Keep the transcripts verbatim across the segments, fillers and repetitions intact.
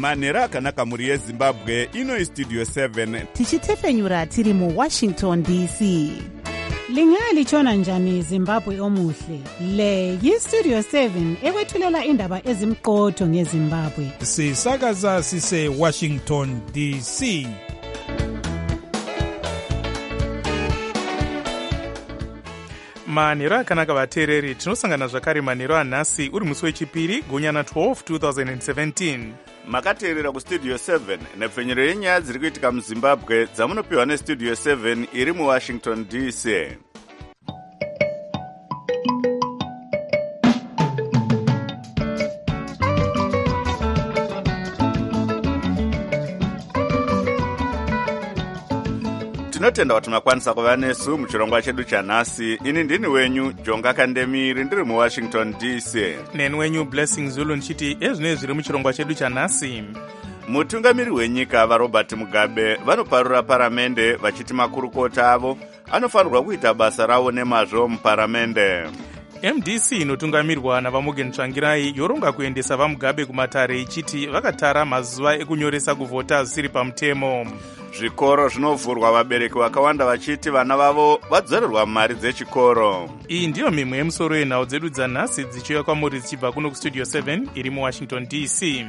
manhero akanaka mhuri yezimbabwe. Ino Studio seven tichitefenyura tiri muWashington D C. Lingalitshona njani Zimbabwe omuhle? Le yiStudio seven ekwethulela indaba ezimqotho ngeZimbabwe. Sisakaza sise Washington D C. manhero akanaka vateereri, tinosangana zvakare manhero anhasi uri musi wechipiri gunyana twelve twenty seventeen. makateerera kustudio seven nepfenyero yenyaya dziri kuitika muzimbabwe dzamunopiwa nestudio seven iri muwashington D C. tinotenda kuti makwanisa kuva nesu muchirongwa chedu chanhasi. Ini ndini wenyu Jonga Kandemiri ndiri muwashington D C. neni wenyu Blessing Zulu ndichiti ezvinoi zviri muchirongwa chedu chanhasi. mutungamiri wenyika vaRobert Mugabe vanoparura paramende vachiti makurukota avo anofanirwa kuita basa ravo nemazvo muparamende. M D C inotungamirwa navaMorgan Tsvangirai yoronga kuendesa vaMugabe kumatare ichiti vakatara mazuva ekunyoresa kuvhota zvisiri pamutemo. Zvikoro zvinovhurwa, vabereki vakawanda vachiti vana vavo vadzorerwa mari dzechikoro. Iyi ndiyo mimwe yemusoro yenhau dzedu dzanhasi dzichiuya kwamuri dzichibva kuno kustudio seven iri muWashington D C.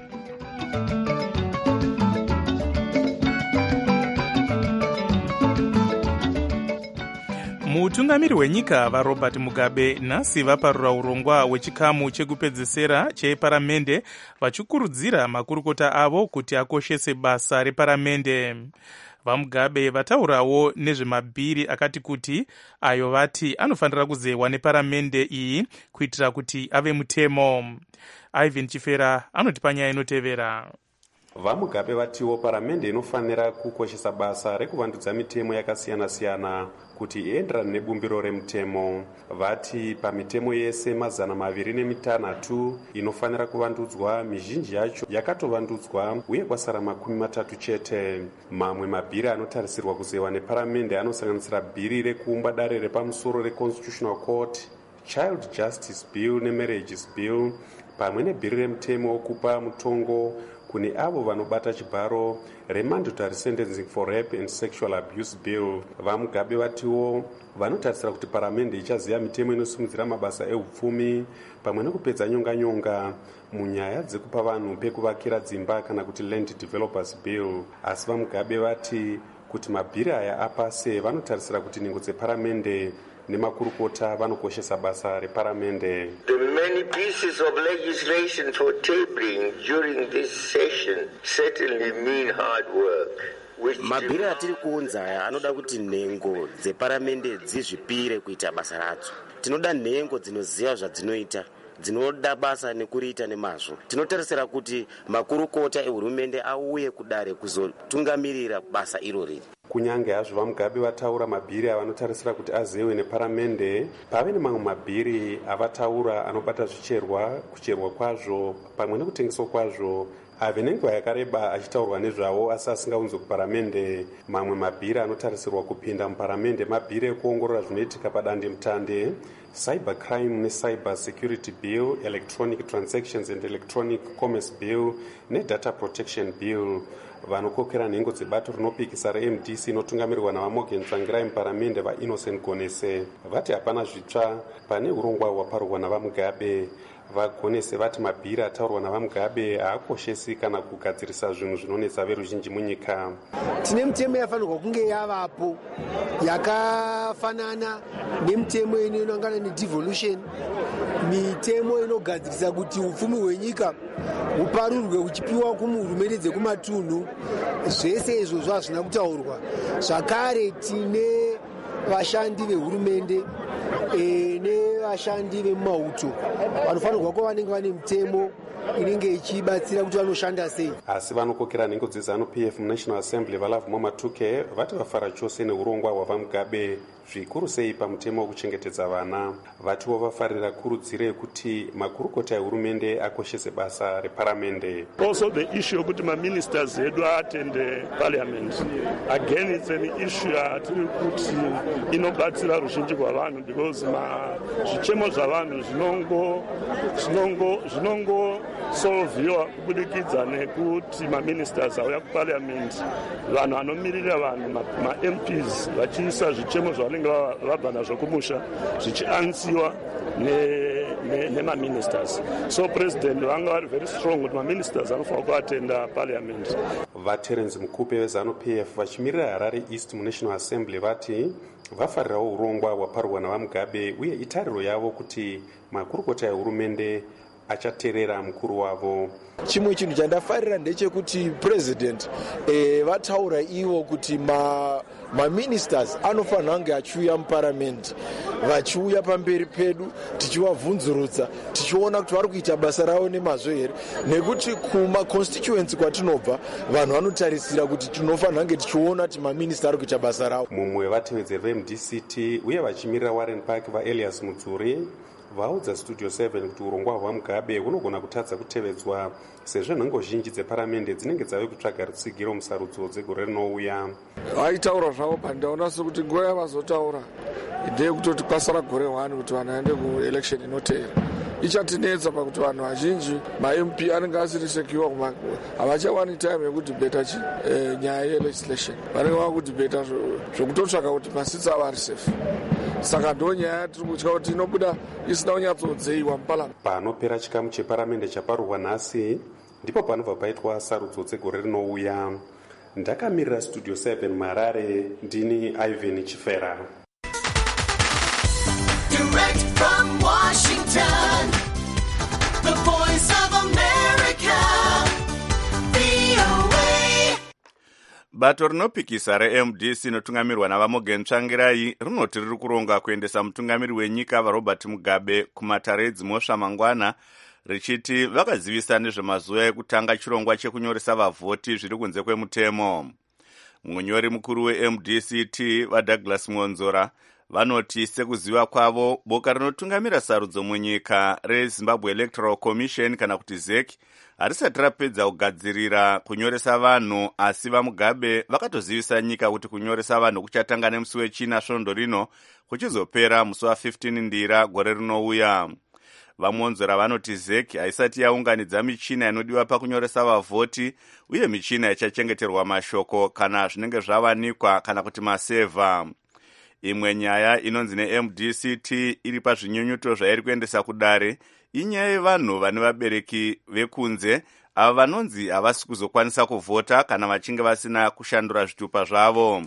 mutungamiri wenyika vaRobert Mugabe nhasi vaparura urongwa hwechikamu chekupedzisira cheparamende vachikurudzira makurukota avo kuti akoshese basa reparamende. vaMugabe vataurawo nezvemabhiri akati kuti ayo vati anofanira kuzewa neparamende iyi kuitira kuti ave mutemo. Ivan Chifera anotipa nyaya inotevera. vaMugabe vatiwo paramende inofanira kukoshesa basa rekuvandudza mitemo yakasiyana-siyana kuti ienderane nebumbiro remutemo. Vati pamitemo yese mazana maviri nemitanhatu inofanira kuvandudzwa, mizhinji yacho yakatovandudzwa uye kwasara makumi matatu chete. Mamwe mabhiri anotarisirwa kuzewa neparamende anosanganisira bhiri rekuumba dare repamusoro reConstitutional Court, Child Justice Bill neMarriages Bill, pamwe nebhiri remutemo wokupa mutongo kune avo vanobata chibharo reMandatory Sentencing for Rape and Sexual Abuse Bill. vaMugabe vatiwo vanotarisira kuti paramende ichaziva mitemo inosimudzira mabasa eupfumi pamwe nekupedza nyonga-nyonga munyaya dzekupa vanhu pekuvakira dzimba kana kuti Land Developers Bill. Asi vaMugabe vati kuti mabhiri aya apase vanotarisira kuti nhengo dzeparamende nemakurukota vanokoshesa basa reparamende. The many pieces of legislation for tabling during this session certainly mean hard work. mabhiri atiri kuunza aya anoda kuti nhengo dzeparamende dzizvipire kuita basa radzo. tinoda nhengo dzinoziva zvadzinoita, dzinoda basa nekuriita nemazvo. tinotarisira kuti makurukota ehurumende auye kudare kuzotungamirira basa irori. kunyange hazvo vaMugabe vataura mabhiri avanotarisira kuti azewe neparamende, pave nemamwe mabhiri avataura anobata zvicherwa, kucherwa kwazvo pamwe nekutengeswa kwazvo ave nenguva yakareba achitaurwa nezvavo asi asingaunzwe kuparamende. mamwe mabhiri anotarisirwa kupinda muparamende mabhiri ekuongorora zvinoitika padande mutande, Cyber Crime neCyber Security Bill, Electronic Transactions and Electronic Commerce Bill neData Protection Bill. vanokokera nhengo dzebato rinopikisa reM D C inotungamirwa navaMorgan Tsvangirai muparamende vaInnocent Gonese vati hapana zvitsva pane urongwa hwaparurwa navaMugabe. vaGonese vati mabhiri ataurwa navaMugabe haakoshesi kana kugadzirisa zvinhu zvinonetsa veruzhinji munyika. tine mitemo yafanirwa kunge yavapo yakafanana nemitemo inoangana nedevolution, mitemo inogadzirisa kuti upfumi hwenyika huparurwe huchipiwa kuhurumende dzekumatunhu. zvese izvozvo hazvina kutaurwa. zvakare tine vashandi vehurumende e, nevashandi vemumauto vanofanirwa kuva vanenge vane mitemo inenge ichibatsira kuti vanoshanda sei. asi vanokokera nhengo dzeZANU-P F muNational Assembly vaLovemore Matuke vati vafara chose neurongwa hwavaMugabe zvikuru sei pamutemo wekuchengetedza vana. vatiwo vafarira kurudziro yekuti makurukota ehurumende akoshese basa reparamende. Also the issue yokuti maministers edu aatende parliament, again it's an issue yatiri kuti inobatsira ruzhinji rwavanhu because zvichemo zvavanhu zvinongo zvinongo zvinongo solviwa kubudikidza nekuti maministers auya kuparliament, vanhu vanomirira vanhu ma-M Ps vachiisa zvichemo zvavanenge vabva nazvo kumusha zvichiansiwa nemaministers. So president vanga vari very strong kuti maministers anofanira kuatenda parliament. vaterence mukupe vezanu-P F vachimirira Harare East muNational Assembly vati vafarirawo urongwa hwaparwa navamugabe uye itariro yavo kuti makurukota ehurumende achateerera mukuru wavo. Chimwe chinhu chandafarira ndechekuti president eh, vataura ivo kuti ma maministers anofanira kunge achiuya muparamendi vachiuya pamberi pedu tichivabvunzurudza tichiona kuti vari kuita basa ravo nemazvo here, nekuti kumaconstituency kwatinobva vanhu vanotarisira kuti tinofanira kunge tichiona kuti maminista ari kuita basa ravo. Mumwe wevatevedzeri veM D C T uye vachimirira Warren Park vaElias Mudzuri vaudza Studio seven kuti urongwa hwaMugabe hunogona kutadza kutevedzwa sezvo nhengo zhinji dzeparamende dzinenge dzave kutsvaga rutsigiro musarudzo dzegore rinouya. Vaitaura zvavo pandaona sekuti nguva yavazotaura ndeyekutoti kwasara gore one kuti vanhu vaende kuelection inoteera. Ichatinetsa pakuti vanhu vazhinji ma-M P anenge asiri sekiwa havachawani time yekudhibheta chi nyaya yelegislation, vanenge vava kudhibheta zvokutotsvaka kuti masitsi ava ari safe. Saka ndo nyaya yatiri kutya kuti inobuda isina kunyatsodzeiwa muparamendi. Panopera chikamu cheparamende chaparurwa nhasi ndipo panobva paitwa sarudzo dzegore rinouya. Ndakamirira Studio seven Marare, ndini Ivan Chifera. Direct from Washington, the voice of America, V O A. Bato rinopikisa reM D C inotungamirwa navaMorgan Tsvangirai rinoti riri kuronga kuendesa mutungamiri wenyika vaRobert Mugabe kumatare edzimhosva mangwana, richiti vakazivisa nezvemazuva ekutanga chirongwa chekunyoresa vavhoti zviri kunze kwemutemo. Munyori mukuru weM D C T vaDouglas Mwonzora vanoti sekuziva kwavo boka rinotungamira sarudzo munyika reZimbabwe Electoral Commission kana kuti Z E C harisati rapedza kugadzirira kunyoresa vanhu, asi vaMugabe vakatozivisa nyika kuti kunyoresa vanhu kuchatanga nemusi wechina svondo rino kuchizopera musi wa15 ndira gore rinouya. Vamonzora vanoti Z E C haisati yaunganidza michina inodiwa pakunyoresa vavhoti uye michina ichachengeterwa mashoko kana zvinenge zvavanikwa kana kuti maseva. Imwe nyaya inonzi neM D C T iri pazvinyunyuto zvairi kuendesa kudare inyaya yevanhu vane vabereki vekunze ava vanonzi havasi kuzokwanisa kuvhota kana vachinge vasina kushandura zvitupa zvavo.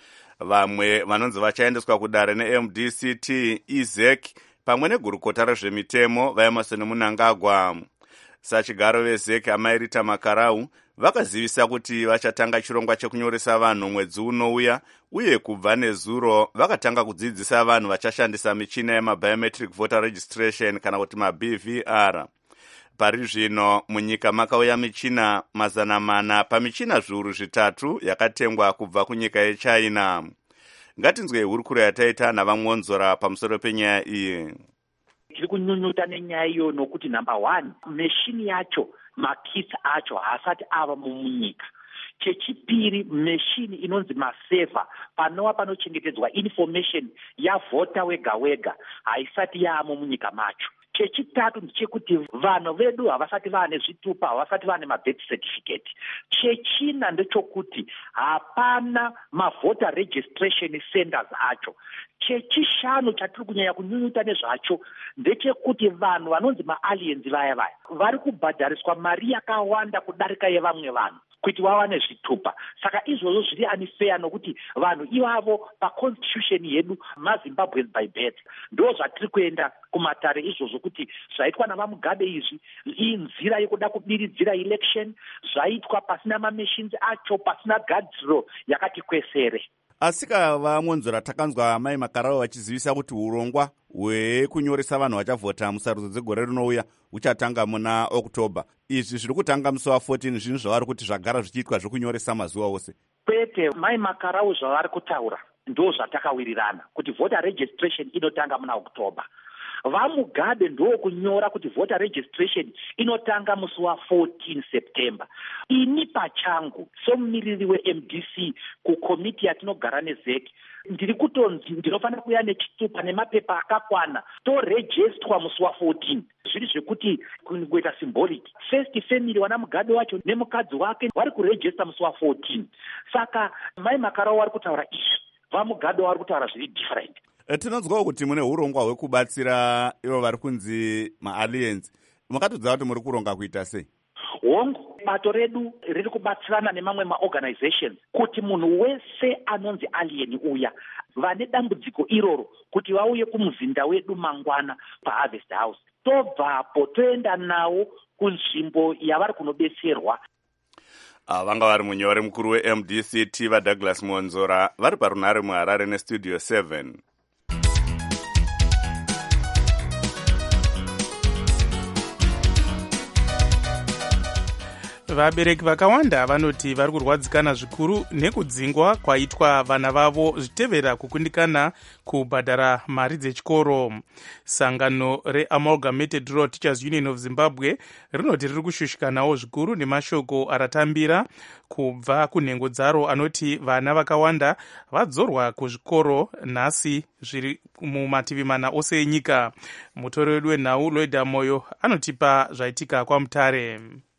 Vamwe vanonzi vachaendeswa kudare neM D C T iZ E C pamwe negurukota rezvemitemo vaEmerson Mnangagwa. Sachigaro veZ E C Amairita Makarau vakazivisa kuti vachatanga chirongwa chekunyoresa vanhu mwedzi unouya uye kubva nezuro vakatanga kudzidzisa vanhu vachashandisa michina yemabiometric voter registration kana kuti maB V R. Pari zvino munyika makauya michina mazana mana pamichina zviuru zvitatu yakatengwa kubva kunyika yeChina. Ngatinzwe hurukuro yataita navaMwonzora pamusoro penyaya iyi. Tiri kunyunyuta nenyaya iyo nokuti number one, meshini yacho makits acho haasati ava munyika. Chechipiri, meshini inonzi maseva panova panochengetedzwa information yavhota wega wega haisati yaamo munyika macho. Chechitatu ndechekuti vanhu vedu havasati vane zvitupa, havasati vane mabirth certificate. Chechina ndechokuti hapana mavota registration centers acho. Chechishanu chatiri kunyanya kunyunyuta nezvacho ndechekuti vanhu vanonzi maaliens vaya vaya vari kubhadhariswa mari yakawanda kudarika yevamwe vanhu kuti vawane zvitupa. Saka izvozvo zviri unfair nokuti vanhu ivavo paconstitution yedu maZimbabweans by birth ndo zvatiri kuenda kumatare izvozvo kuti zvaitwa navaMugabe izvi inzira yekuda kubiridzira election zvaitwa pasina mamachines acho, pasina gadziro yakati kwesere. Asika vaMwonzora takanzwa Mai Makarau vachizivisa kuti urongwa hwekunyoresa vanhu vachavhota musarudzo dzegore rinouya uchatanga muna Oktoba. Izvi zviri kutanga musi wa14 zvinhu zvavari kuti zvagara zvichiitwa zvekunyoresa mazuva ose. Kwete, Mai Makarau zvavari kutaura ndo zvatakawirirana kuti voter registration inotanga muna Oktoba. vamugabe ndokunyora kuti voter registration inotanga musi wa14 September. Ini pachangu somumiriri we-M D C kukomiti yatinogara nezeki ndiri kutonzi ndinofanira kuya nechitupa nemapepa akakwana torejestwa musi wa14. Zviri zvekuti kuita symbolic. First family wana mugabe wacho nemukadzi wake vari kurejesta musi wa14. Saka mai Makarao vari kutaura izvi, vamugabe vari kutaura zviri different. Tinonzwawo kuti mune urongwa hwekubatsira ivo vari kunzi maalliance. Makatodza kuti muri kuronga kuita sei? Hongu, bato redu riri kubatsirana nemamwe maorganizations kuti munhu wese anonzi alien uya vane dambudziko iroro kuti vauye kumuzinda wedu mangwana paHarvest House. Tobvapo toenda nawo kunzvimbo yavari kunobetserwa. Vanga vari munyori mukuru we-M D C Tiva Douglas Monzora vari parunhare muHarare nestudio seven. Vabereki vakawanda vanoti vari kurwadzikana zvikuru nekudzingwa kwaitwa vana vavo zvitevera kukundikana kubhadhara mari dzechikoro. Sangano reAmalgamated Rural Teachers Union of Zimbabwe rinoti riri kushushikanawo zvikuru nemashoko aratambira kubva kunhengo dzaro anoti vana vakawanda vadzorwa kuzvikoro nhasi zviri mumativi mana ose enyika. Mutori wedu wenhau Loida Moyo anotipa zvaitika kwaMutare.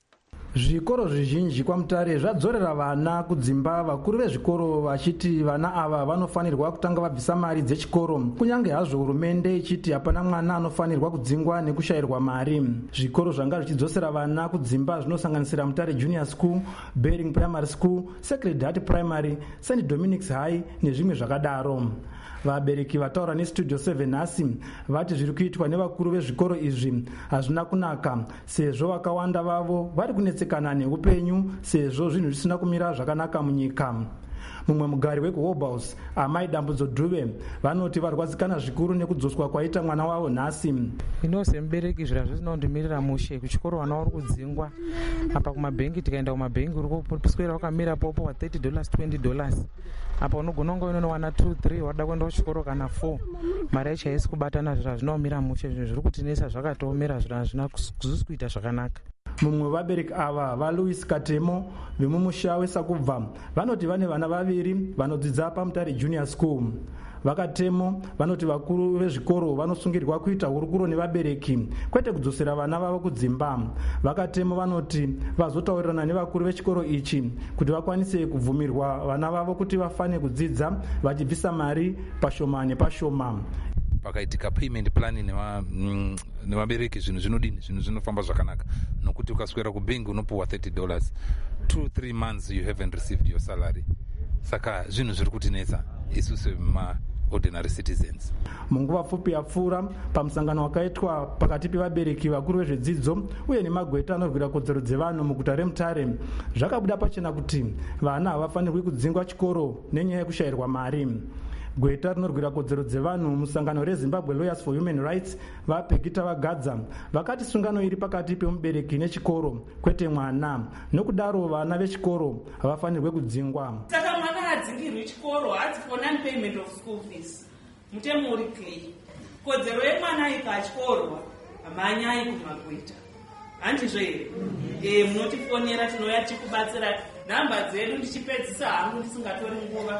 Zvikoro zvizhinji kwaMutare zvadzorera vana kudzimba, vakuru vezvikoro vachiti vana ava vanofanirwa kutanga vabvisa mari dzechikoro, kunyange hazvo hurumende ichiti hapana mwana anofanirwa kudzingwa nekushayirwa mari. Zvikoro zvanga zvichidzosera vana kudzimba zvinosanganisira Mutare Junior School, Bering Primary School, Sacred Heart Primary, Saint Dominic's High nezvimwe zvakadaro. Vabereki vataura nestudio seven nhasi vati zviri kuitwa nevakuru vezvikoro izvi hazvina kunaka, sezvo vakawanda vavo vari kunetsekana neupenyu sezvo zvinhu zvisina kumira zvakanaka munyika. Mumwe mugari wekuHobhouse, amai Dambudzo Dube, vanoti varwadzikana zvikuru nekudzoswa kwaita mwana wavo nhasi. Ino semubereki zvira zvinondimirira mushe kuchikoro vana vari kudzingwa. Apa kumabhengi tikaenda kumabhengi uri kuswera wakamira popo wa thirty dollars twenty dollars. Apa unogona kunge unowana two three wada kuenda kuchikoro kana four. Mari yacho haisi kubatana, zvira zvinomira mushe, zviri kutinesa zvakatoomera, zvira hazvina kuita zvakanaka. Mumwe vabereki ava vaLouis Katemo vemumusha weSakubva vanoti vane vana vaviri vanodzidza paMutare Junior School. Vakatemo vanoti vakuru vezvikoro vanosungirwa kuita hurukuro nevabereki kwete kudzosera vana vavo kudzimba. Vakatemo vanoti vazotaurirana nevakuru vechikoro ichi kuti vakwanise kubvumirwa vana vavo kuti vafane kudzidza vachibvisa mari pashoma nepashoma. Pakaitika payment plan nevabereki zvinhu zvinodini, zvinhu zvinofamba zvakanaka, nokuti ukaswera kubhengi unopuwa thirty dollars, two three months you haven't received your salary. Saka zvinhu zviri kutinetsa isusu ma ordinary citizens. Munguva pfupi yapfuura pamusangano wakaitwa pakati pevabereki vakuru vezvedzidzo uye nemagweta anorwira kodzero dzevanhu muguta reMutare, zvakabuda pachena kuti vana havafanirwi kudzingwa chikoro nenyaya yekushayirwa mari. Gweta rinorwira kodzero dzevanhu musangano reZimbabwe Lawyers for Human Rights vaPegita Vagadza vakati sungano iri pakati pemubereki nechikoro kwete mwana, nokudaro vana vechikoro havafanirwe kudzingwa. Saka mwana hadzingirwi chikoro, hadzi for non-payment of school fees. Mutemo uri clear. Kodzero yemwana ikatyorwa hamanyai kumagweta. Handizvo here? Eh, munotifonera tinouya tikubatsira. Nhamba dzedu ndichipedzisa hangu ndisingatori nguva.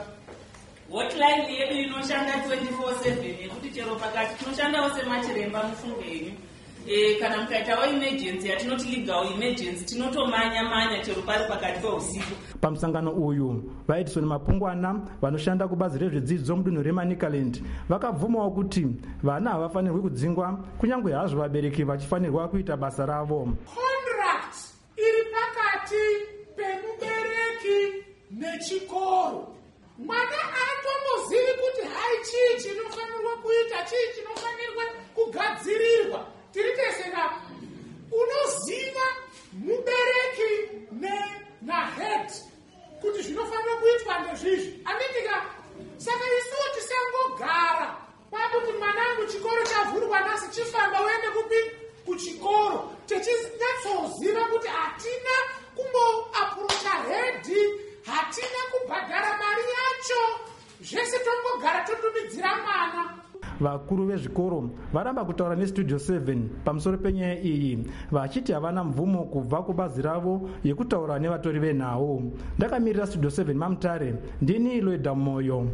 Hotline yedu inoshanda twenty-four seven yekuti chero pakati tinoshandawo semachiremba mufunge yenyu. E, kana mukaitawo emergency yatinoti legal emergency tinotomanya manya chero pari pakati peusiku. Pamusangano uyu vaEdison Mapungwana vanoshanda kubazi rezvedzidzo mudunhu reManicaland vakabvumawo kuti vana havafanirwi kudzingwa kunyange hazvo vabereki vachifanirwa kuita basa ravo. Contract iri pakati pemubereki nechikoro. Mwana atomozivi kuti hai chii chinofanirwa kuita, chii chinofanirwa kugadzirirwa. Tiritesera unoziva mubereki ne na head kuti zvinofanirwa kuitwa ndezvizvi. Andindika saka isuwo tisangogara pakuti mwanangu chikoro chavhurwa nhasi chifamba uende kupi kuchikoro. Techinatsoziva kuti hatina kumboapurocha head, hatina kubhadhara mari yacho. vakuru vezvikoro varamba kutaura nestudio seven pamusoro penyaya iyi vachiti havana mvumo kubva kubazi ravo yekutaura nevatori venhau. Ndakamirira studio seven mamutare, ndini Loida Moyo.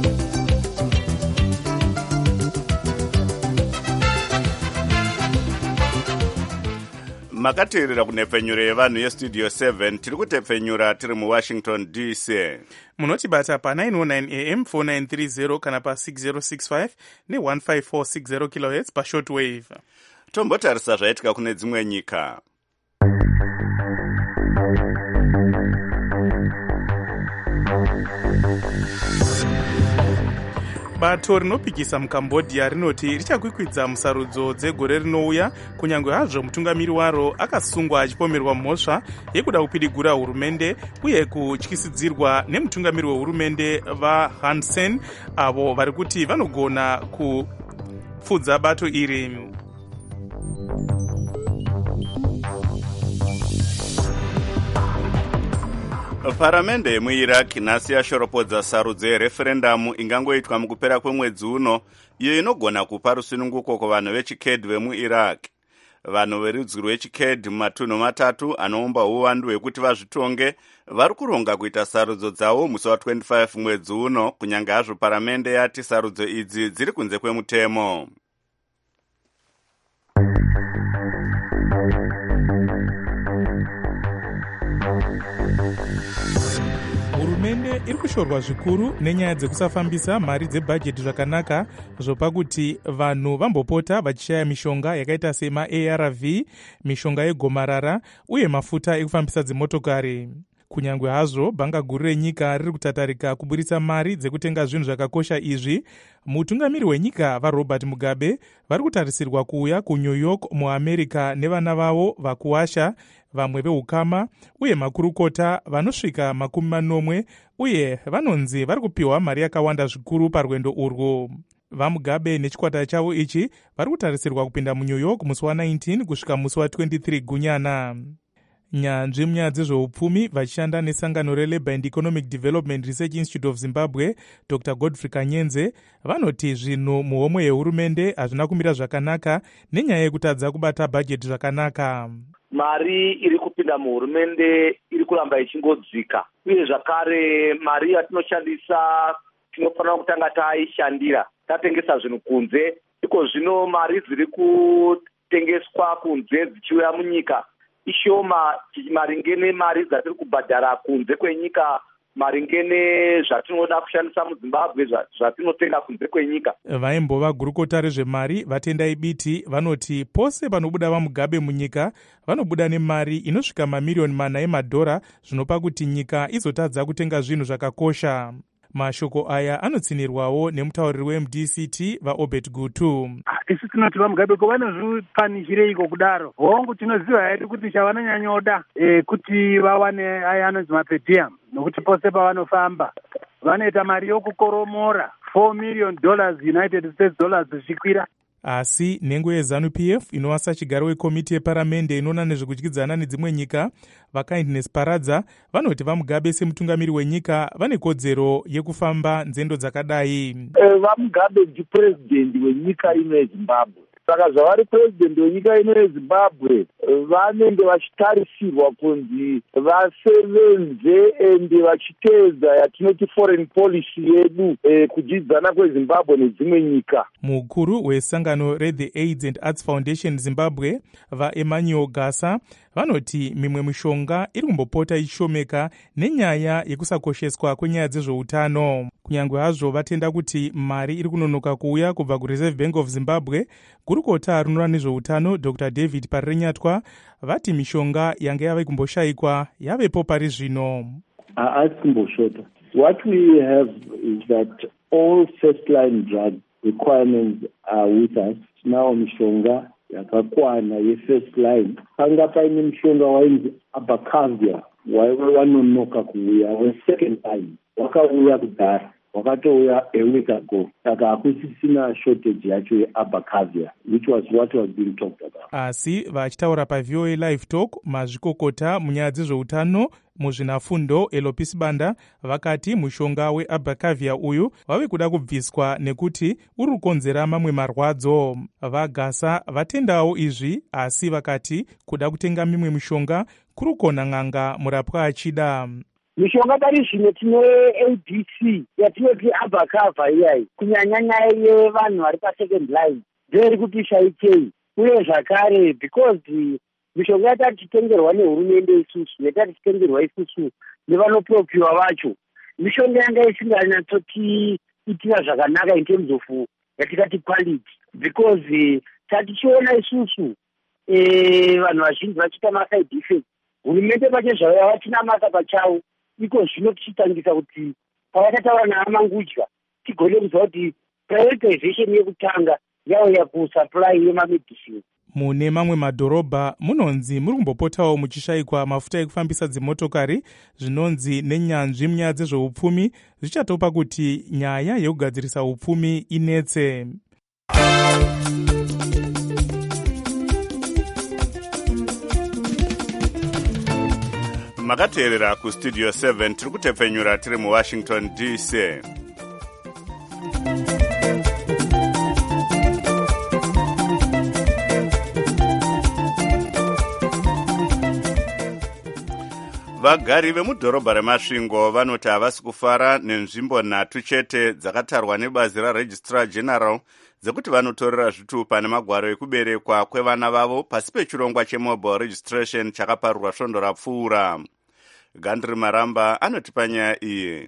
makateerera kunhepfenyuro yevanhu yestudio seven. tiri kutepfenyura tiri muwashington D C. munotibata pa nine oh nine A M four nine three zero kana pa six oh six five ne one five four six zero kilohertz pashortwave. tombotarisa zvaitika kune dzimwe nyika. bato rinopikisa mucambodia rinoti richakwikwidza musarudzo dzegore rinouya kunyange hazvo mutungamiri waro akasungwa achipomerwa mhosva yekuda kupidigura hurumende uye kutyisidzirwa nemutungamiri wehurumende vaHun Sen avo vari kuti vanogona kupfudza bato iri. paramende yemuiraq nhasi yashoropodza sarudzo yereferendamu ingangoitwa mukupera kwemwedzi uno, iyo inogona kupa rusununguko kuvanhu vechikurd vemuiraq. vanhu verudzi rwechikurd mumatunhu matatu anoumba uwandu hwekuti vazvitonge vari kuronga kuita sarudzo dzavo musi wa25 mwedzi uno, kunyange hazvo paramende yati sarudzo idzi dziri kunze kwemutemo. hurumende iri kushorwa zvikuru nenyaya dzekusafambisa mari dzebhajeti zvakanaka, zvopa kuti vanhu vambopota vachishaya mishonga yakaita sema-A R V, mishonga yegomarara uye mafuta ekufambisa dzimotokari. kunyange hazvo bhanga guru renyika riri kutatarika kuburitsa mari dzekutenga zvinhu zvakakosha izvi, mutungamiri wenyika vaRobert Mugabe vari kutarisirwa kuuya kuNew York muamerica nevana vavo vakuwasha, vamwe veukama uye makurukota vanosvika makumi manomwe, uye vanonzi vari kupiwa mari yakawanda zvikuru parwendo urwu. vaMugabe nechikwata chavo ichi vari kutarisirwa kupinda muNew York musi wa19 kusvika musi wa23 gunyana. nyanzvi munyaya dzezveupfumi vachishanda nesangano reLabour and Economic Development Research Institute of Zimbabwe, Doctor Godfrey Kanyenze, vanoti zvinhu muhomwe yehurumende hazvina kumira zvakanaka nenyaya yekutadza kubata bhajeti zvakanaka. mari iri kupinda muhurumende iri kuramba ichingodzika, uye zvakare mari yatinoshandisa tinofanira kutanga taishandira tatengesa zvinhu kunze. iko zvino mari dziri kutengeswa kunze dzichiuya munyika ishoma maringe nemari dzatiri kubhadhara kunze kwenyika, maringe nezvatinoda kushandisa muZimbabwe zvatinotenga kunze kwenyika. vaimbova gurukota rezvemari vatendai biti vanoti pose panobuda vaMugabe munyika vanobuda nemari inosvika mamiriyoni mana emadhora, zvinopa kuti nyika izotadza kutenga zvinhu zvakakosha. mashoko aya anotsinirwawo nemutauriri weM D C T vaObert Gutu. isi tinoti vaMugabe ko vanozvipanishireiko kudaro? hongu tinoziva hedu kuti chavanonyanyoda e, kuti vawane aya anonzi mapedium, nokuti pose pavanofamba vanoita mari yokukoromora four million dollars United States dollars zvichikwira. asi nhengo yeZanu P F inowasa chigaro wekomiti yeparamende inoona nezvekudyidzana nedzimwe nyika vaKindness Paradza vanoti vaMugabe semutungamiri wenyika vane kodzero yekufamba nzendo dzakadai. vaMugabe ndipurezidendi wenyika ino yeZimbabwe, saka zvavari purezidendi wenyika ino yeZimbabwe vanenge vachitarisirwa kunzi vasevenze ende vachiteedza yatinoti foreign policy yedu e, kudyidzana kweZimbabwe nedzimwe nyika. mukuru wesangano reThe AIDS and Arts Foundation Zimbabwe vaEmmanuel Gasa vanoti mimwe mishonga iri kumbopota ichishomeka nenyaya yekusakosheswa kwenyaya dzezveutano. kunyange hazvo vatenda kuti mari iri kunonoka kuuya kubva kuReserve Bank of Zimbabwe, gurukota rinoona nezveutano Doctor David Parirenyatwa vati mishonga yanga yave kumboshayikwa yavepo pari zvino. haasi kumboshota. What we have is that all first line drug requirements are with us. Now mishonga yakakwana ye-first line. Panga paine mishonga wainzi Abacavia waive wanonoka kuuya we-second line wakauya kudhara, wakatouya a week ago. Saka hakusisina shortage yacho yeAbacavia, which was what was being talked about. asi vachitaura paVOA Live Talk mazvikokota munyaya dzezveutano Muzvinafundo Elopis Banda vakati mushonga weabacavia uyu wave kuda kubviswa nekuti uri kukonzera mamwe marwadzo. Vagasa vatendawo izvi, asi vakati kuda kutenga mimwe mishonga kuri kona n'anga murapwa achida. Mishonga tari zvino tine A B C yatinoti abacava iyayi kunyanyanya yevanhu vari pasecond line ndeyeri kupisha ikei, uye zvakare because mishonga yatati titengerwa nehurumende isusu yatati titengerwa isusu nevanopropiwa vacho mishonga yanga isinganyatsoti itira zvakanaka in terms of yatikati quality, because tatichiona isusu vanhu vazhinji vachiita maside effect. Hurumende pacho zvavo yavatinamata pachavo iko zvino tichitangisa kuti pavakataura naamangudya tigone kuziva kuti prioritization yekutanga yauya kusupply yemamedicine. Mune mamwe madhorobha munonzi muri kumbopotawo muchishayikwa mafuta ekufambisa dzimotokari, zvinonzi nenyanzvi munyaya dzezveupfumi zvichatopa kuti nyaya yekugadzirisa upfumi inetse. Makateerera kustudio seven tiri kutepfenyura tiri muWashington D C. Vagari vemudhorobha reMasvingo vanoti havasi kufara nenzvimbo nhatu chete dzakatarwa nebazi raRegistrar General dzekuti vanotorera zvitupa nemagwaro ekuberekwa kwevana vavo pasi pechirongwa chemobile registration chakaparurwa svondo rapfuura. Gandri Maramba anotipa nyaya iyi.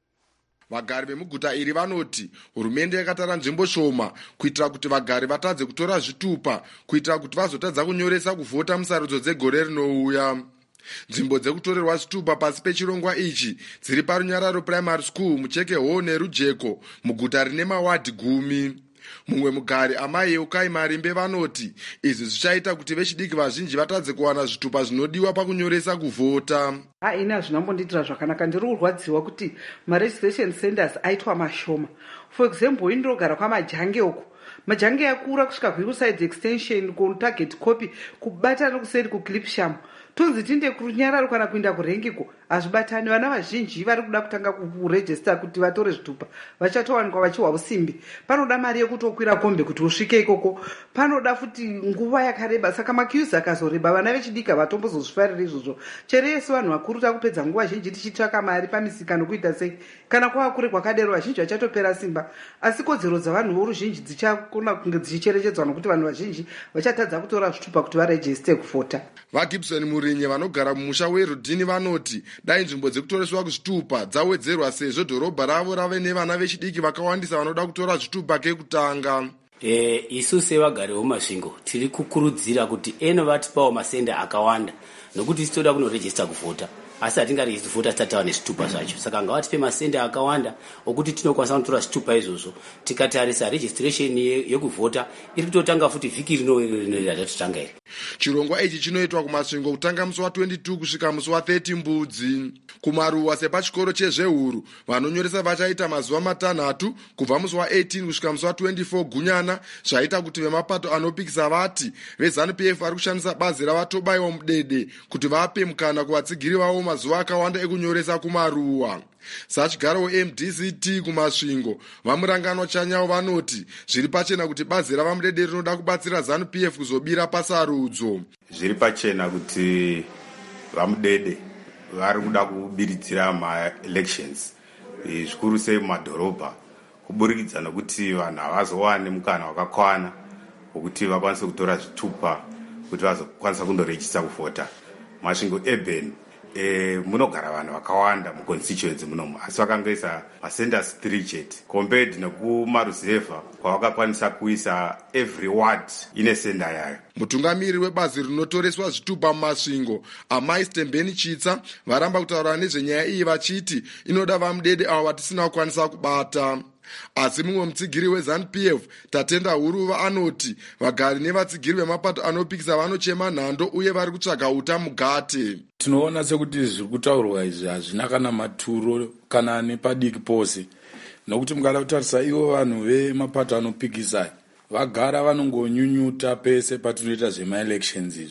Vagari vemuguta iri vanoti hurumende yakatara nzvimbo shoma kuitira kuti vagari vatadze kutora zvitupa kuitira kuti vazotadza kunyoresa kuvhota musarudzo dzegore rinouya. Nzvimbo dzekutorerwa zvitupa pasi pechirongwa ichi dziri parunyararo primary school mucheke ho nerujeko muguta rine mawadhi gumi. Mumwe mugari amai Eukai Marimbe vanoti izvi zvichaita kuti vechidiki vazhinji vatadze kuwana zvitupa zvinodiwa pakunyoresa kuvhota. Haina zvinambondiitira zvakanaka, ndiri kurwadziwa kuti maregistration centers aitwa mashoma. For example, indinogara kwamajange uko, majange yakura kusvika kuhillside extension kutarget copy kubata nokuseri kuclipsham tonzi tinde kurunyararo kana kuenda kurengiko hazvibatani. Vana vazhinji vari kuda kutanga kuregista kuti vatore zvitupa vachatowanikwa vachiwa usimbi. Panoda mari yekutokwira kombe kuti usvike ikoko, panoda futi nguva yakareba, saka makiuzi akazoreba vana vechidika vatombozozvifarira izvozvo. Chero yesu vanhu vakuru takupedza nguva zhinji tichitsvaka mari pamisika nokuita sei, kana kwava kure kwakadero vazhinji vachatopera simba. Asi kodzero dzavanhu voruzhinji dzichakona kunge dzichicherechedzwa nokuti vanhu vazhinji vachatadza kutora zvitupa kuti varejiste kuvhota. VaGibson Murinye vanogara mumusha weRudhini vanoti dai nzvimbo dzekutoreswa kuzvitupa dzawedzerwa sezvo dhorobha ravo rave nevana vechidiki vakawandisa vanoda kutora zvitupa kekutanga. E, isu sevagari veMasvingo tiri kukurudzira kuti eno vatipawo masenda akawanda nokuti tichitoda kunorejista kuvhota, asi hatingarejista kuvhota tisati tava nezvitupa zvacho. Saka ngavatipe masenda akawanda okuti tinokwanisa kutora zvitupa izvozvo. Tikatarisa registration yekuvhota iri kutotanga futi vhiki rinoenda tatotanga iri. Chirongwa ichi chinoitwa kuMasvingo kutanga musi wa twenty-two kusvika musi wa thirty Mbudzi. Kumaruwa sepachikoro chezvehuru vanonyoresa vachaita mazuva matanhatu kubva musi wa eighteen kusvika musi wa twenty-four Gunyana, zvaita kuti vemapato anopikisa vati veZANU P F vari kushandisa bazi ravatobayiwa mudede kuti vape mukana kuvatsigiri vavo mazuva akawanda ekunyoresa kumaruwa. Sachigaro M D C T kuMasvingo vamurangano Chanyawo vanoti zviri pachena kuti bazi ravamudede rinoda kubatsira ZANU P F kuzobira pasarudzo. Zviri pachena kuti vamudede vari kuda kubiridzira ma-elections zvikuru sei mumadhorobha kuburikidza nokuti vanhu havazowani mukana wakakwana wokuti vakwanise kutora zvitupa kuti vazokwanisa kundorejista kuvhota. Masvingo urban e, munogara vanhu vakawanda muconstituency munomu, asi vakangoisa macenters three chete compared nekumaruzevha kwavakakwanisa kuisa every ward ine senda yayo. Mutungamiri webazi rinotoreswa zvitupa muMasvingo amai Stembeni Chitsa varamba kutaura nezvenyaya iyi vachiti inoda vamudede avo vatisina kukwanisa kubata. Asi mumwe mutsigiri weZANU P F Tatenda Huruva anoti vagari nevatsigiri vemapato anopikisa vanochema nhando uye vari kutsvaga uta mugate. Tinoona sekuti zviri kutaurwa izvi hazvina kana maturo kana nepadiki pose, nokuti mukada kutarisa ivo vanhu vemapato anopikisa vagara vanongonyunyuta pese patinoita zvema-elections izvi.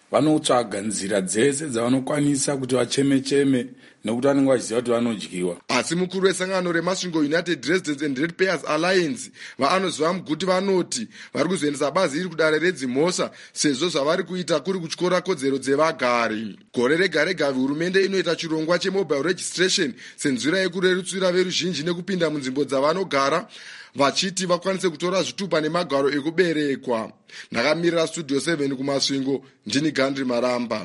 vanotsvaga nzira dzese dzavanokwanisa kuti vacheme-cheme nekuti vanenge vachiziva kuti vanodyiwa. Asi mukuru wesangano remasvingo United Residents and Ratepayers Alliance vaanoziva muguti vanoti vari kuzoendesa bazi iri kudare redzimhosva sezvo zvavari kuita kuri kutyora kodzero dzevagari. Gore rega rega hurumende inoita chirongwa chemobile registration senzira yekurerutsira veruzhinji nekupinda munzvimbo dzavanogara vachiti vakwanise kutora zvitupa nemagaro ekuberekwa. Ndakamirira studio seven kumasvingo, ndini Gandri Maramba.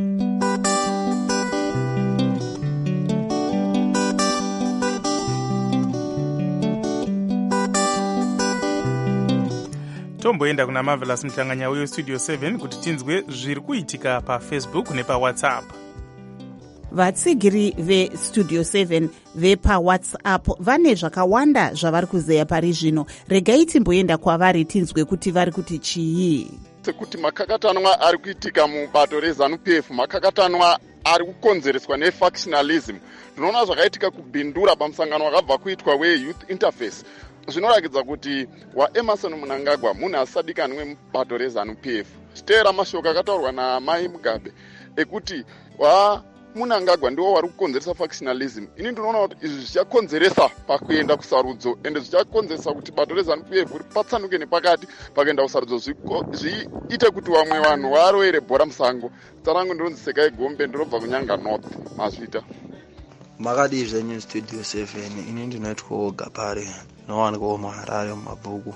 tomboenda kuna Marvelous Mhlanganya uyo studio seven kuti tinzwe zviri kuitika paFacebook nepawhatsapp. vatsigiri vestudio seven vepawhatsapp vane zvakawanda zvavari kuzeya pari zvino. Regai timboenda kwavari tinzwe kuti vari kuti chii. sekuti makakatanwa ari kuitika mubato reZANU-P F, makakatanwa ari kukonzereswa nefactionalism. Tinoona zvakaitika kubhindura pamusangano wakabva kuitwa weYouth Interface. Zvinorakidza kuti waEmerson Mnangagwa munhu asadikanwe mubato reZANU-P F. Chiteera mashoko akataurwa naMai Mugabe ekuti wa Mnangagwa ndiwo wari kukonzeresa factionalism. Ini ndinoona kuti izvi zvichakonzeresa pakuenda kusarudzo ende zvichakonzeresa kuti bato reZANU-P F ripatsanuke nepakati pakuenda kusarudzo zviite kuti vamwe vanhu varowere bhora musango. Tsarangu ndinonzi Sekai Gombe, ndinobva kuNyanga North. Mazvita makadi zvenyu studio seven. Ini ndinoitwa Oga pare nowanikwa muHarare mumabhuku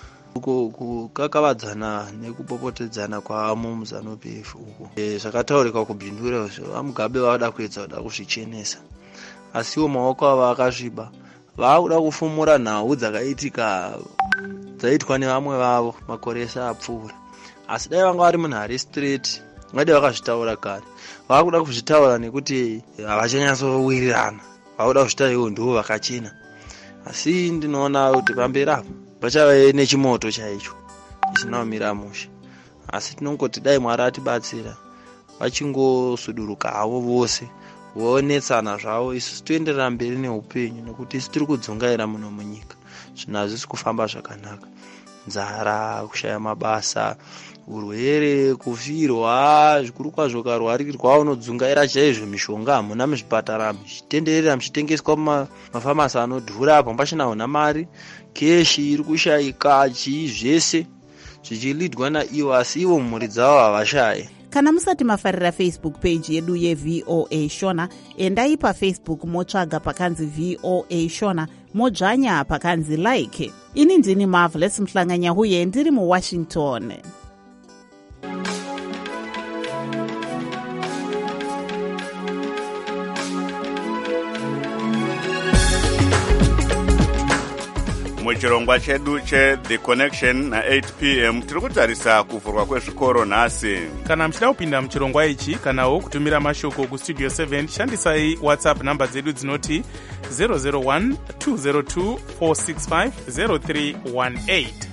kukakavadzana nekupopotedzana kwamo muZANU-P F uku e, zvakataurika kubhindura vaMugabe vada kuedza kuda kuzvichenesa, asiwo maoko avo akasviba. Vakuda kufumura nhau dzakaitika dzaitwa nevamwe vavo makore apfuura, asi dai vanga vari munhare street ngade vakazvitaura kare. Vakuda kuzvitaura nekuti havachanyatsowirirana, vakuda kuzvitaura ivo ndivo vakachena. Asi ndinoona kuti pamberi apo pachava nechimoto chaicho chisina kumira mushe, asi tinongoti dai Mwari atibatsira vachingosuduruka havo vose voonetsana zvavo, isusu toenderera mberi neupenyu nekuti isi tiri kudzungaira muno munyika. Zvinhu hazvisi kufamba zvakanaka. Nzara, kushaya mabasa, urwere, kufirwa, zvikuru kwazvo karwarirwa unodzungaira chaizvo. Mishonga hamuna muzvipatara, muchitenderera muchitengeswa mumafamasi anodhura apo pachina una mari. Keshi iri kushayika, chii zvese zvichilidwa naivo, asi ivo mhuri dzavo havashayi. Kana musati mafarira Facebook page yedu yeV O A Shona, endai paFacebook motsvaga pakanzi V O A Shona, modzvanya pakanzi like. Ini ndini Marvelous Mhlanganya uye ndiri muWashington. muchirongwa chedu cheThe Connection na eight p m tiri kutarisa kuvhurwa kwezvikoro nhasi. Kana muchida kupinda muchirongwa ichi kanawo kutumira mashoko kustudio seven, shandisai WhatsApp namba dzedu dzinoti zero zero one two zero two four six five zero three one eight.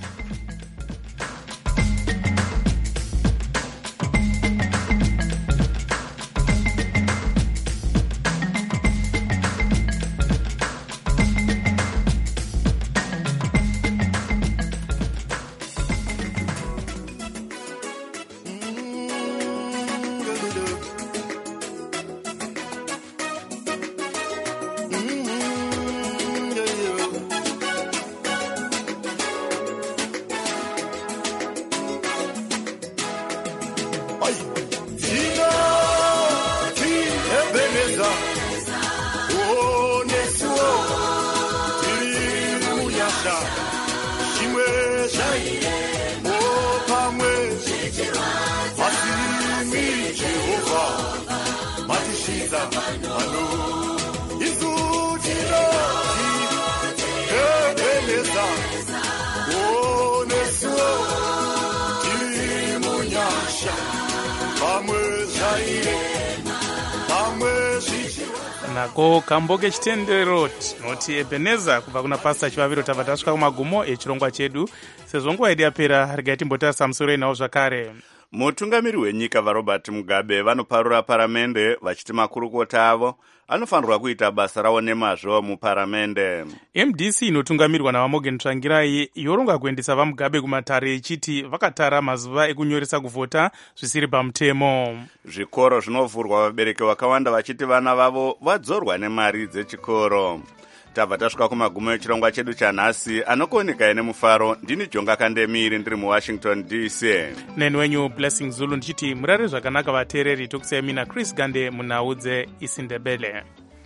Nako kamboke chitendero tinoti Ebeneza kubva kuna Pastor Chivaviro. Tabva tasvika kumagumo echirongwa chedu. Sezvo nguva yedu yapera, regai timbotarisa musoro inawo zvakare. mutungamiri wenyika vaRobert Mugabe vanoparura paramende vachiti makurukota avo anofanirwa kuita basa rawo nemazvo muparamende. M D C inotungamirwa navaMorgan Tsvangirai yoronga kuendesa vaMugabe kumatare ichiti vakatara mazuva ekunyoresa kuvhota zvisiri pamutemo. Zvikoro zvinovhurwa vabereki vakawanda vachiti vana vavo vadzorwa nemari dzechikoro. Tabva tasvika kumagumo echirongwa chedu chanhasi. Anokoneka nemufaro ndini Jonga Kandemiri ndiri muWashington D C. Neni wenyu Blessing Zulu ndichiti murare zvakanaka vateereri, tokusiyai mina Chris Gande munhau dzeIsindebele.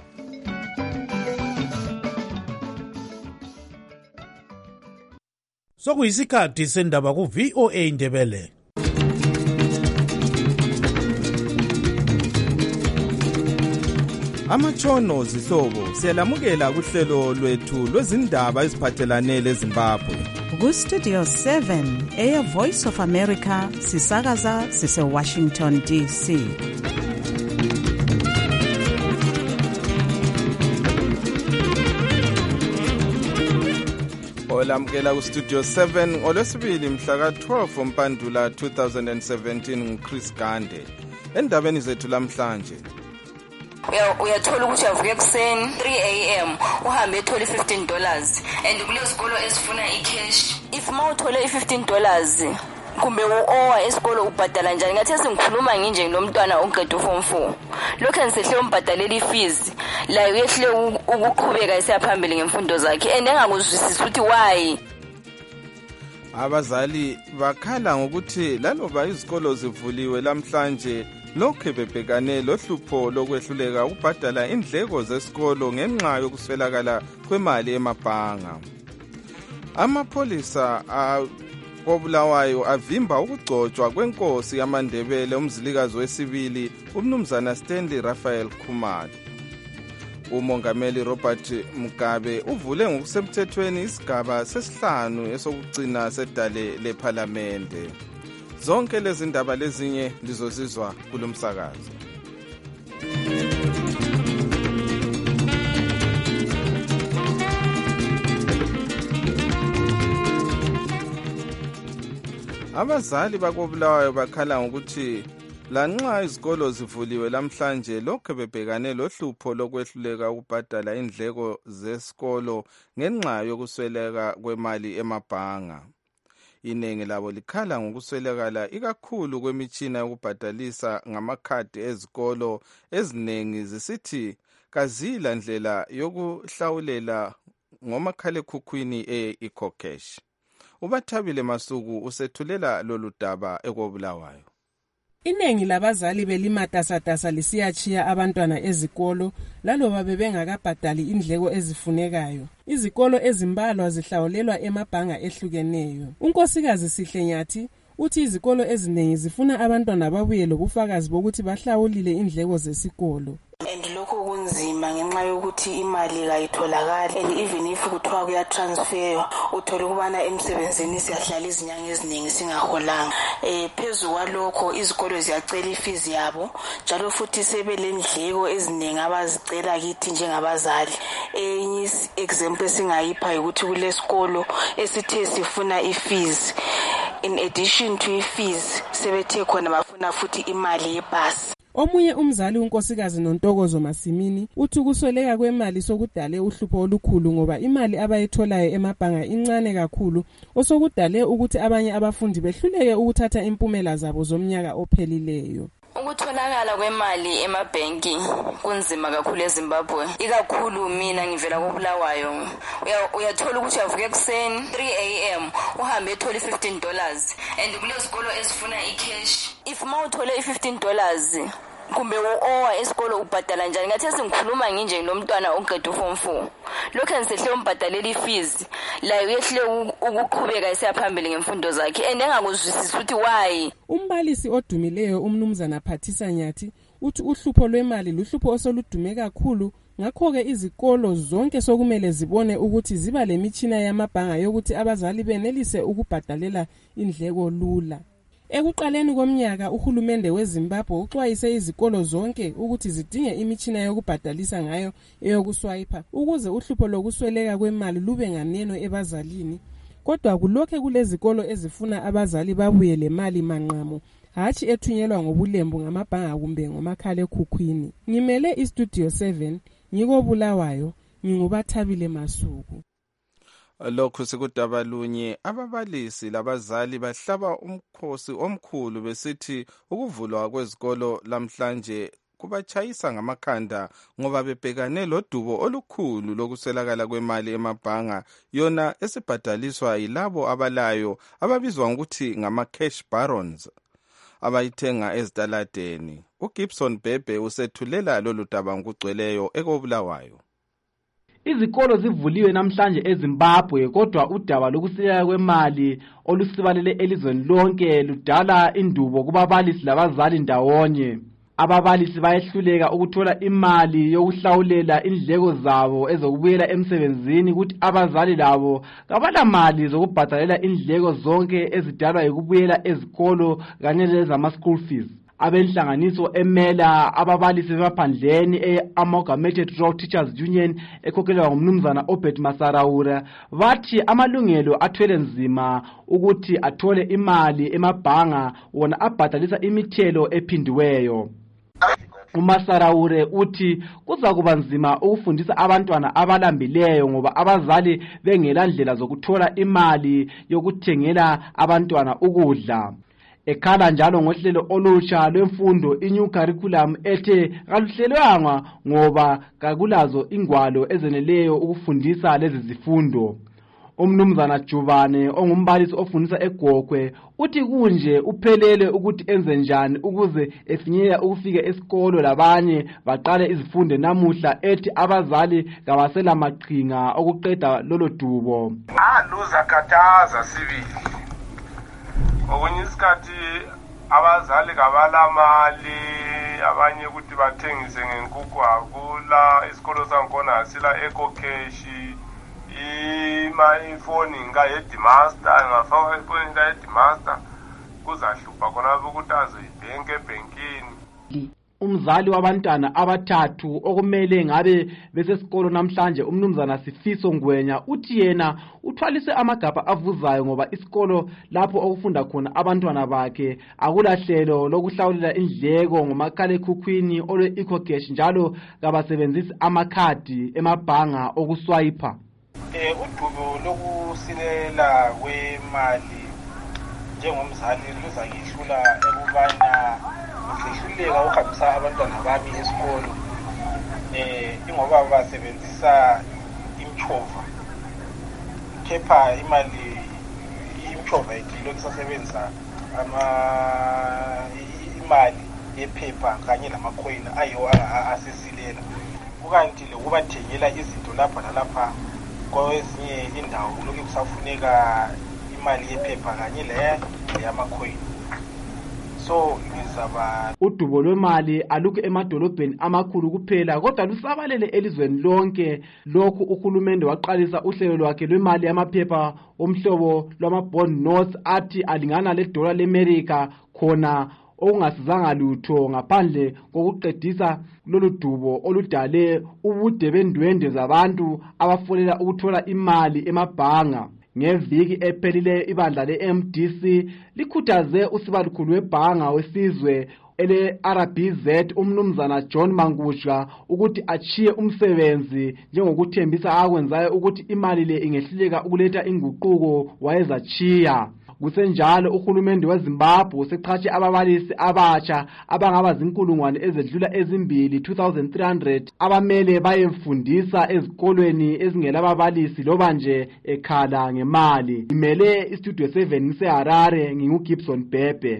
Sokuyisikhathi sendaba ku-V O A Indebele. Amatshono zihlobo siyalamukela kuhlelo lwethu lwezindaba eziphathelane leZimbabwe. Ku-Studio seven, Air Voice of America, sisakaza sise-Washington D C. Olamukela ku-Studio seven ngolwesibili mhla ka-twelve uMpandula two thousand seventeen nguChris Gande. Endabeni zethu lamhlanje, uyathola ukuthi avuke ekuseni three a m uhambe ethole fifteen dollars and kulezikolo ezifuna icash. If ma uthole i-fifteen dollars kumbe u-owa esikolo ubhadala njani? Ngathi sengikhuluma nginje nomntwana oqeda uform four, lokhu engisehle umbhadalela i-fees la uyehle ukuqhubeka esiyaphambili ngemfundo zakhe and engakuzwisisi ukuthi why. Abazali bakhala ngokuthi laloba izikolo zivuliwe lamhlanje lokhu bebhekane lohlupho lokwehluleka ukubhadala indleko zesikolo ngenxa yokuswelakala kwemali emabhanga. Amapholisa koBulawayo avimba ukugcotshwa kwenkosi yamaNdebele umzilikazi wesibili uMnumzana Stanley Raphael Khumalo. Umongameli Robert Mugabe uvule ngokusemthethweni isigaba sesihlanu esokugcina sedale lePhalamende. Zonke lezi ndaba lezinye lizozizwa kulomsakazo. Abazali bakoBulawayo bakhala ngokuthi lanxa izikolo zivuliwe lamhlanje lokho bebhekane lohlupho lokwehluleka ukubhadala indleko zesikolo ngenxa yokusweleka kwemali emabhanga. Iningi labo likhala ngokuswelakala ikakhulu kwemitshina yokubhadalisa ngamakhadi ezikolo eziningi zisithi kazila ndlela yokuhlawulela ngomakhalekhukhwini e-ecocash. Ubathabile Masuku usethulela lolu daba ekoBulawayo. Inengi labazali belimatasatasa lisiyachiya abantwana ezikolo laloba bebengakabhadali indleko ezifunekayo. Izikolo ezimbalwa zihlawulelwa emabhanga ehlukeneyo. Unkosikazi Sihlenyathi uthi izikolo eziningi zifuna abantwana babuye lobufakazi bokuthi bahlawulile indleko zesikolo. And lokho kunzima ngenxa yokuthi imali kayitholakali, and even if kuthiwa kuyatransferwa uthola ukubana emsebenzini siyahlala izinyanga eziningi singaholanga. Eh phezu kwalokho izikolo ziyacela ifees yabo njalo futhi sebelendleko eziningi abazicela kithi njengabazali. Enye example singayipha ukuthi kulesikolo esithe sifuna ifees, in addition to ifees sebethe khona bafuna futhi imali yebhasi. Omunye umzali unkosikazi Nontokozo Masimini uthi ukusweleka kwemali sokudale uhlupho olukhulu ngoba imali abayitholayo emabhanga incane kakhulu osokudale ukuthi abanye abafundi behluleke ukuthatha impumela zabo zomnyaka ophelileyo. Ukutholakala kwemali emabhenki kunzima kakhulu eZimbabwe, ikakhulu mina ngivela koBulawayo. Uyathola ukuthi avuke ekuseni three a m uhambe ethole fifteen dollars and kulezikolo ezifuna icash. If ma uthole i-fifteen dollars kumbe u-owa esikolo ubhadala njani? Ngathi sengikhuluma nginje nomntwana oqeda uform four, lokhu engisehle umbhadalela i-fees la uyehle ukuqhubeka esiyaphambili ngemfundo zakhe and engakuzwisisi ukuthi why. Umbalisi odumileyo uMnumzana Phathisa Nyathi uthi uhlupho lwemali luhlupho osoludume kakhulu, ngakho-ke izikolo zonke sokumele zibone ukuthi ziba lemitshina yamabhanga yokuthi abazali benelise ukubhadalela indleko lula. Ekuqaleni komnyaka uhulumende weZimbabwe uxwayise izikolo zonke ukuthi zidinge imitshina yokubhadalisa ngayo eyokuswiper ukuze uhlupho lokusweleka kwemali lube nganeno ebazalini. Kodwa kulokhe kulezikolo ezifuna abazali babuye le mali manqamo hatshi ethunyelwa ngobulembu ngamabhanga kumbe ngomakhala ekhukhwini. Ngimele iStudio seven ngikobulawayo, ngingubathabile Masuku. Lokhu sikudaba lunye, ababalisi labazali bahlaba umkhosi omkhulu besithi ukuvulwa kwezikolo lamhlanje kubachayisa ngamakhanda ngoba bebhekane lodubo olukhulu lokuswelakala kwemali emabhanga yona esibhadaliswa yilabo abalayo ababizwa ngokuthi ngama-cash barons abayithenga ezitaladeni. uGibson Bhebhe usethulela lolu daba ngokugcweleyo ekobulawayo. Izikolo zivuliwe namhlanje eZimbabwe, kodwa udaba lokusileka kwemali olusibalele elizweni lonke ludala indubo kubabalisi labazali ndawonye. Ababalisi bayehluleka ukuthola imali yokuhlawulela indleko zabo ezokubuyela emsebenzini, ukuthi abazali labo kabala mali zokubhadalela indleko zonke ezidalwa yikubuyela ezikolo kanye lezama school fees. Abenhlanganiso emela ababalisi bemaphandleni e-Amalgamated Rural Teachers Union ekhokhelwa ngumnumzana Obed Masaraura bathi amalungelo athwele nzima ukuthi athole imali emabhanga wona abhadalisa imithelo ephindiweyo. uMasaraure uthi kuza kuba nzima ukufundisa abantwana abalambileyo ngoba abazali bengela ndlela zokuthola imali yokuthengela abantwana ukudla. Ekhala njalo ngohlelo olutsha lwemfundo inew curriculum ethe kaluhlelwanga ngoba kakulazo ingwalo ezeneleyo ukufundisa lezi zifundo. Umnumzana Jubane ongumbalisi ofundisa eGokwe uthi kunje uphelele ukuthi enze njani ukuze efinyela ukufika esikolo labanye baqale izifundo namuhla, ethi abazali kabasela maqhinga okuqeda lolo dubo. Ah luzakataza sibili. Okunye isikhathi abazali kabala mali, abanye ukuthi bathengise ngenkukhu akula, isikolo sankona sila eco cash, ima ifoni nga headmaster ngafaka ifoni nga headmaster kuzahlupha khona ukuthi azoyibhenke ebhenkini. Umzali wabantwana abathathu okumele ngabe besesikolo namhlanje umnumzana Sifiso Ngwenya uthi yena uthwalise amagabha avuzayo ngoba isikolo lapho okufunda khona abantwana bakhe akulahlelo lokuhlawulela indleko ngomakhala ekhukhwini olwe ecocash, njalo kabasebenzisi amakhadi emabhanga okuswiper. Eh udubo lokusilela kwemali njengomzali luza ngihlula ekubana ngihluleka ukuhambisa abantwana bami esikolo eh ingoba basebenzisa imchova, kepha imali imchova ikilo kusasebenza ama imali yephepha kanye lamacoin ayo asesilela, ukanti lokubathengela izinto lapha nalapha kwezinye indawo lokhu kusafuneka imali yephepha kanye le yamacoin. So ngizaba udubo lwemali alukho emadolobheni amakhulu kuphela kodwa lusabalele elizweni lonke. Lokhu uhulumende waqalisa uhlelo lwakhe lwemali yamaphepha omhlobo lwama-bond notes athi alingana le-dola le-America, khona okungasizanga lutho ngaphandle kokuqedisa lolu dubo oludale ubude bendwende zabantu abafolela ukuthola imali emabhanga. Ngeviki ephelileyo ibandla le-M D C likhuthaze usibalukhulu webhanga wesizwe ele-R B Z umnumzana John Mangusha ukuthi achiye umsebenzi njengokuthembisa akwenzayo ukuthi imali le ingehluleka ukuletha inguquko wayezachiya. Kusenjalo uhulumende weZimbabwe useqhatshe ababalisi abatsha abangaba zinkulungwane ezedlula ezimbili two thousand three hundred abamele bayemfundisa ezikolweni ezingela ababalisi loba nje ekhala ngemali. Imele iStudio seven seHarare, nginguGibson Bhebhe.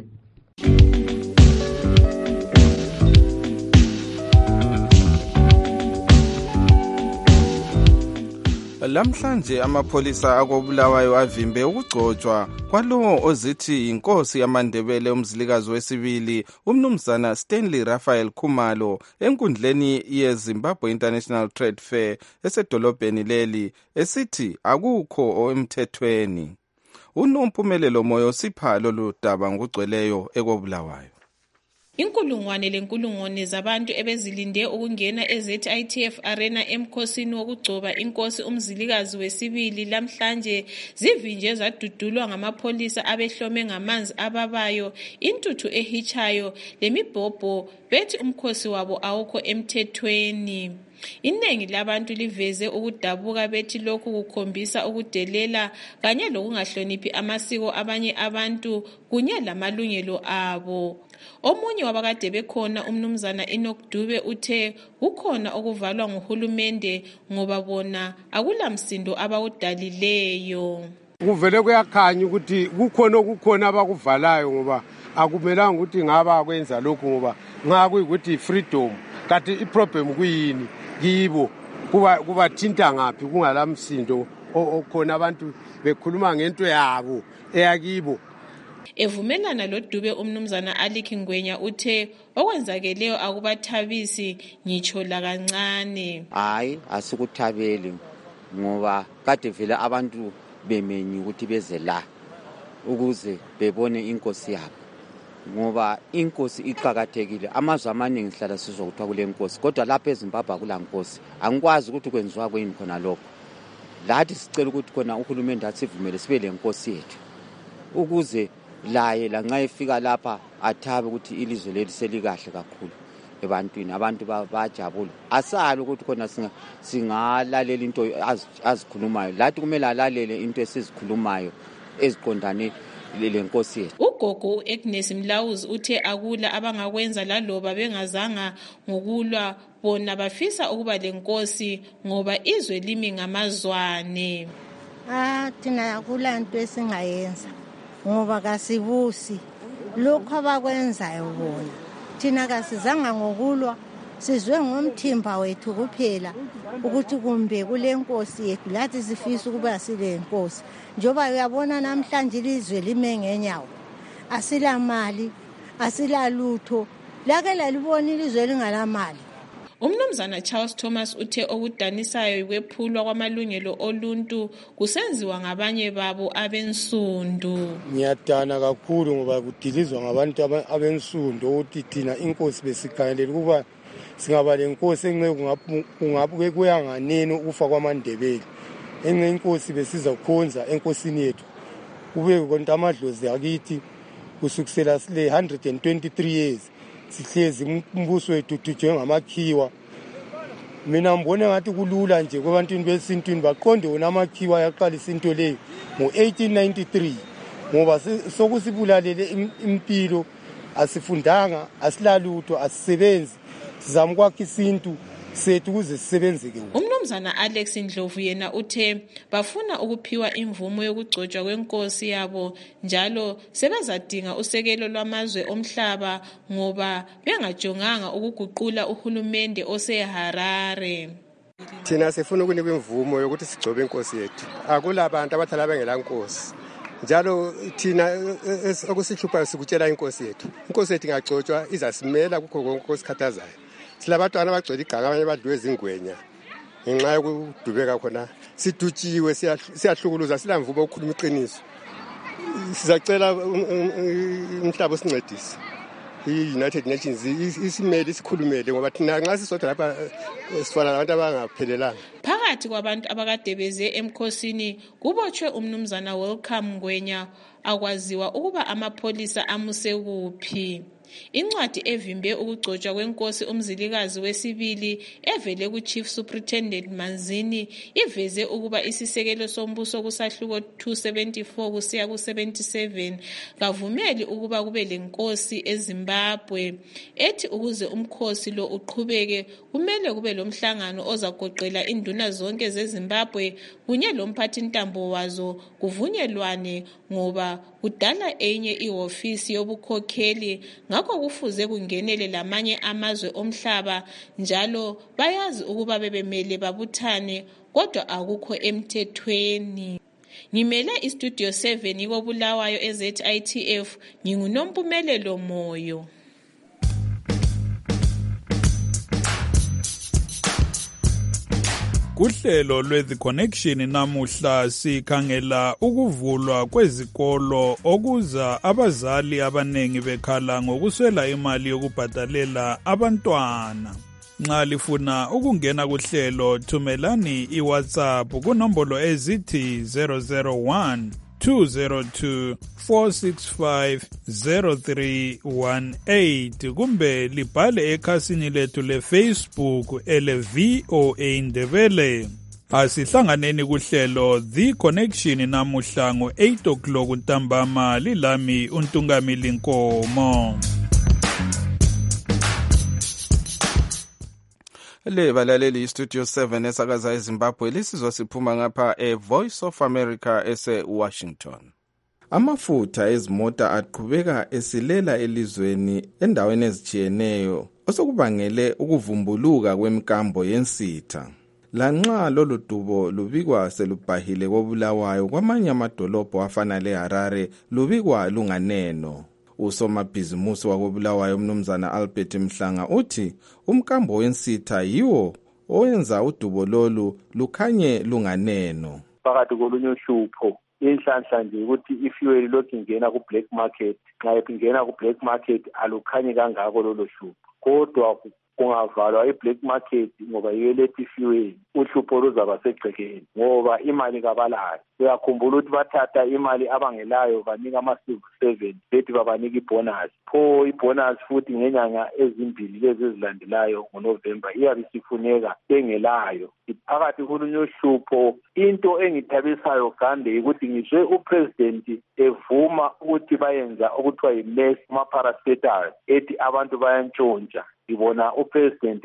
Lamhlanje amapholisa akobulawayo avimbe ukugcotshwa kwalowo ozithi inkosi yamaNdebele umzilikazi wesibili umnumzana Stanley Raphael Khumalo enkundleni yeZimbabwe International Trade Fair esedolobheni leli, esithi akukho emthethweni. Unompumelelo moyo sipha lolu daba ngugcweleyo ekobulawayo. Inkulungwane lenkulungwane zabantu ebezilinde ukungena e-Z I T F Arena emkhosini wokugcoba inkosi umzilikazi wesibili lamhlanje zivinje zadudulwa ngamapholisa abehlome ngamanzi ababayo, intuthu ehitshayo lemibhobho, bethi umkhosi wabo awukho emthethweni. Iningi labantu liveze ukudabuka bethi lokhu kukhombisa ukudelela kanye lokungahloniphi amasiko abanye abantu kunye lamalungelo abo. Omunye wabakade bekhona umnumzana Enoch Dube uthe kukhona okuvalwa nguhulumende ngoba bona akulamsindo abawudalileyo. Kuvele kuyakhanya ukuthi kukhona okukhona abakuvalayo ngoba akumelanga ukuthi ngaba kwenza lokhu ngoba nxa kuyikuthi freedom kanti iproblem kuyini kibo kuba kubathinta ngaphi kungalamsindo okhona abantu bekhuluma ngento yabo eyakibo. Evumelana loDube umnumzana Alikhi Ngwenya uthe okwenzakeleyo akubathabisi ngitsho la kancane. Hayi asikuthabeli ngoba kade vele abantu bemenyi ukuthi beze la ukuze bebone inkosi yabo ngoba inkosi iqhakathekile. Amazwe amaningi sihlala sizokuthiwa kule nkosi kodwa lapha eZimbabwe akula nkosi. Angikwazi ukuthi kwenziwa kuyini khona lokho. Lathi sicela ukuthi khona uhulumende asivumele sibe le nkosi yethu ukuze laye la nxa efika lapha athabe ukuthi ilizwe lethu selikahle kakhulu ebantwini, abantu bajabula. Asali ukuthi khona singa singalalela into azikhulumayo. Lathi kumele alalele into esizikhulumayo eziqondane le nkosi yethu. Ugogo Agnes Mlawuzi uthe akula abangakwenza laloba bengazanga ngokulwa, bona bafisa ukuba le nkosi ngoba izwe limi ngamazwane. Ah thina akula into esingayenza ngoba kasibusi lokho abakwenzayo bona. Thina kasizanga ngokulwa, sizwe ngomthimba wethu kuphela ukuthi kumbe kule nkosi yethu lathi sifisa ukuba sile nkosi. Njoba uyabona namhlanje ilizwe lime ngenyawo, asila mali, asila lutho, lake lalibona ilizwe lingalamali. Umnumzana Charles Thomas uthe okudanisayo ukwephulwa kwamalungelo oluntu kusenziwa ngabanye babo abensundu. Ngiyadana kakhulu ngoba kudilizwa ngabantu abensundu ukuthi thina inkosi besikhangelela ukuba singaba le nkosi enxe kungabuke kuyanganeni ukufa kwamaNdebele. Enxe inkosi besiza kukhonza enkosini yethu kube konke amadlozi akithi kusukisela sile one hundred twenty-three years sihlezi umbuso wethu tujwe ngamakhiwa. Mina ngibone ngathi kulula nje kwabantwini besintwini baqonde wona amakhiwa yaqalisa into leyo ngo eighteen ninety-three ngoba sokusibulalele impilo, asifundanga, asilalutho, asisebenzi, sizama ukwakha isintu sethu ukuze sisebenzeke. Umnumzana Alex Ndlovu yena uthe bafuna ukuphiwa imvumo yokugcotshwa kwenkosi yabo njalo sebezadinga usekelo lwamazwe omhlaba ngoba bengajonganga ukuguqula uhulumende oseHarare. Thina sifuna ukunikwa imvumo yokuthi sigcobe inkosi yethu. Akula abantu abathala bengela nkosi. Njalo thina okusihluphayo sikutshela inkosi yethu. Inkosi yethu ingagcotshwa izasimela kukho konke osikhathazayo. Silabatwana abagcwele iganga abanye badliwe zingwenya ngenxa yokudubeka khona. Sidutshiwe, siyahlukuluza, silamvumo ukukhuluma iqiniso. Sizacela umhlaba osincedise. I-United Nations isimele isikhulumele ngoba thina nxa sisodwa lapha sifana nabantu abangaphelelanga. Phakathi kwabantu abakade beze emkhosini kubotshwe umnumzana Welcome Ngwenya akwaziwa ukuba amapholisa amuse kuphi. Incwadi evimbe ukugcotshwa kwenkosi umzilikazi wesibili evele ku-Chief Superintendent Manzini iveze ukuba isisekelo sombuso kusahluko two seventy-four kusiya ku seventy-seven kavumeli ukuba kube lenkosi eZimbabwe. Ethi ukuze umkhosi lo uqhubeke kumele kube lomhlangano ozagoqela induna zonke zeZimbabwe kunye lomphathi ntambo wazo kuvunyelwane ngoba kudala enye ihofisi yobukhokheli ngakho kufuze kungenele lamanye amazwe omhlaba njalo bayazi ukuba bebemele babuthane kodwa akukho emthethweni. Ngimele istudio seven iko Bulawayo e-Z I T F nginguNompumelelo Moyo. Kuhlelo lwe-The Connection namuhla sikhangela ukuvulwa kwezikolo okuza abazali abanengi bekhala ngokuswela imali yokubhadalela abantwana. Nxa lifuna ukungena kuhlelo thumelani iWhatsApp kunombolo ezithi zero zero one two zero two four six five zero three one eight kumbe libhale ekhasini lethu leFacebook ele V O A Ndebele. Asihlanganeni kuhlelo The Connection namuhla ngo eight o'clock ntambama lilami uNtungamili Nkomo. Le balaleli iStudio seven esakaza eZimbabwe lisizwa siphuma ngapha eVoice of America ese Washington. Amafutha ezimota aqhubeka esilela elizweni endaweni ezijiyeneyo osokubangele ukuvumbuluka kwemkambo yensitha. Lanxa lolu dubo lubikwa selubhahile koBulawayo kwamanye amadolobho afana leHarare lubikwa lunganeno. Usomabhizimusi wakoBulawayo umnumzana Albert Mhlanga uthi umkambo wensitha yiwo oyenza udubo lolu lukhanye lunganeno. Phakathi kolunye uhlupho inhlanhla nje ukuthi ifuel lokhu ingena ku black market, xa ingena ku black market alukhanyi kangako lolo hlupho. Kodwa kungavalwa i-black market ngoba yilethi ifuel uhlupho luzaba segcekeni ngoba imali kabalayo. Uyakhumbula ukuthi bathatha imali abangelayo banika ama-civil servant bethi babanika ibonus. Pho ibonus futhi ngenyanga ezimbili lezi ezilandelayo ngoNovember iyabe isifuneka engelayo. Phakathi kolunye uhlupho into engithabisayo gande ukuthi ngizwe upresident evuma ukuthi bayenza okuthiwa yi-mass ama-parastatals ethi abantu bayantshontsha. Ngibona upresident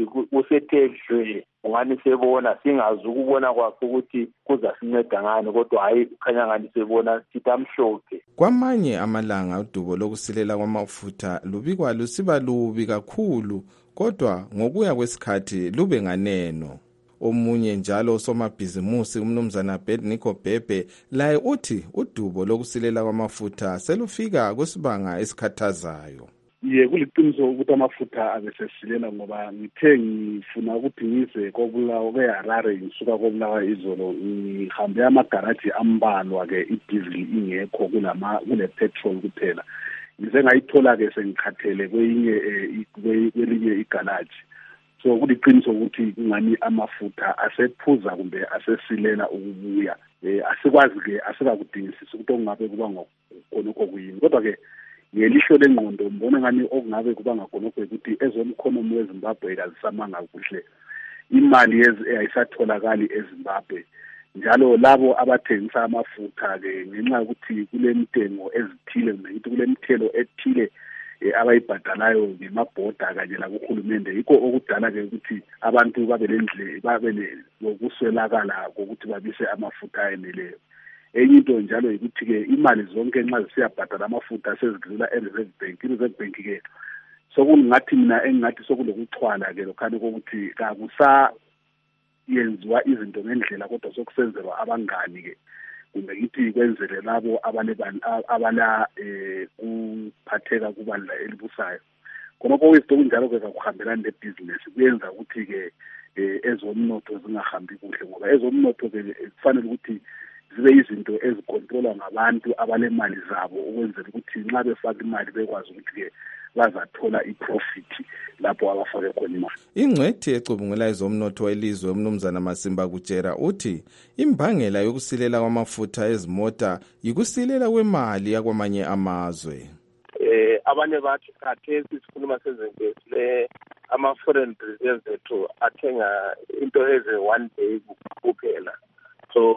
usethe ungani sebona singazi ukubona kwakhe ukuthi kuzasinceda ngani kodwa hayi ukhanya ngani sebona sithi amhlophe. Kwamanye amalanga udubo lokusilela kwamafutha lubikwa lusiba lubi kakhulu kodwa ngokuya kwesikhathi lube nganeno. Omunye njalo somabhizimusi umnumzana Bednico Bebe laye uthi udubo lokusilela kwamafutha selufika kusibanga esikhathazayo. Ye kuliqiniso ukuthi amafutha abesesilela ngoba ngithe ngifuna ukuthi ngize koBulawayo kweHarare ngisuka koBulawayo izolo ngihambe amagaraji ambalwa ke i-diesel ingekho kulama kule petrol kuphela. Ngize ngayithola ke sengikhathele kwenye kwelinye igaraji. So kuliqiniso ukuthi ngani amafutha asephuza kumbe asesilela ukubuya. Eh asikwazi ke asikakudingisisa ukuthi ongabe kuba ngokonokho kuyini. Kodwa ke ngelisho lengqondo mbona ngani okungabe kuba ngakhonokho ukuthi ezomkhonomi weZimbabwe kazisamanga kuhle. Imali ayisatholakali eZimbabwe. Njalo labo abathengisa amafutha ke ngenxa yokuthi kulemitengo ezithile ngithi kulemithelo ethile abayibhadalayo ngemabhoda kanye lakuhulumende yikho okudala ke ukuthi abantu babe lendle babe lokuswelakala ukuthi babise amafutha eneleyo. Enye into njalo ukuthi ke imali zonke nxa zisiyabhadala amafutha sezidlula e-Reserve Bank, i-Reserve Bank ke sokungathi mina engathi sokulokuxhwala ke lokhani ukuthi kakusa yenziwa izinto ngendlela kodwa sokusenzelwa abangani ke kumbe ngithi kwenzele labo abale abala eh kuphatheka kubandla elibusayo. Khonokho izinto kunjalo ke akuhambelana nebusiness kuyenza ukuthi ke ezomnotho zingahambi kuhle ngoba ezomnotho ke kufanele ukuthi zibe izinto ezikontrolwa ngabantu abalemali zabo ukwenzela ukuthi nxa befaka imali bekwazi ukuthi ke bazathola iprofit lapho abafake khona imali. Ingcwethi ecubungula ezomnotho welizwe umnumzana Masimba Kutshera uthi imbangela yokusilela kwamafutha ezimota yikusilela kwemali yakwamanye amazwe. Eh abanye bathi khathesi sikhuluma sezinto le ama foreign reserves ethu athenga into eze one day kuphela. So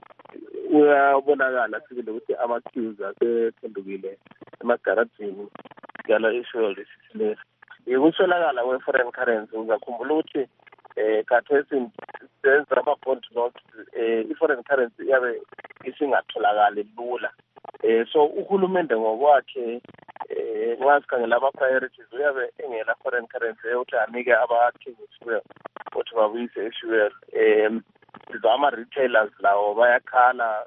uyabonakala sibile ukuthi ama-queues asephendukile emagarajini njalo i-fuel isisilela. Ukuswelakala kwe-foreign currency uzakhumbula ukuthi um khathesi senza ama-bond notes um i-foreign currency iyabe isingatholakali lula. Um so uhulumende ngokwakhe um nxa sikhangela ama-priorities uyabe engela foreign currency ukuthi anike abathengisiweyo ukuthi babuyise i-fuel. Um ama-retailers lawo bayakhala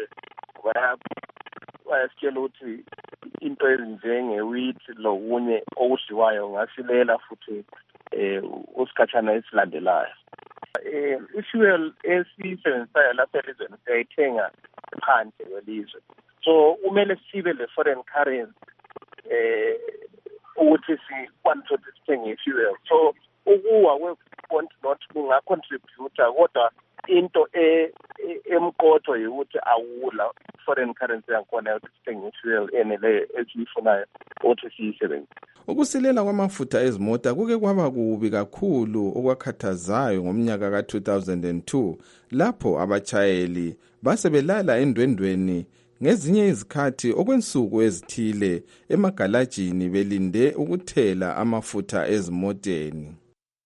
um bayasitshela ukuthi into ezinjenge-wheat lokunye okudliwayo ngasilela futhi um usikhatshana esilandelayo. um i-fuel esiyisebenzisayo lapha elizweni siyayithenga phandle kwelizwe, so kumele sibe le foreign currency eh ukuthi sikwanise ukuthi sithenge i-fuel. So ukuwa kwe-point not kungacontributa, kodwa into emqotho yokuthi awula foreign currency yakhona yokuthi sithenge i-fuel enele esiyifunayo ukuthi siyisebenzise. Ukusilela kwamafutha ezimota kuke kwaba kubi kakhulu okwakhathazayo ngomnyaka ka two thousand two lapho abachayeli basebelala endwendweni ngezinye izikhathi okwensuku ezithile emagalajini belinde ukuthela amafutha ezimoteni.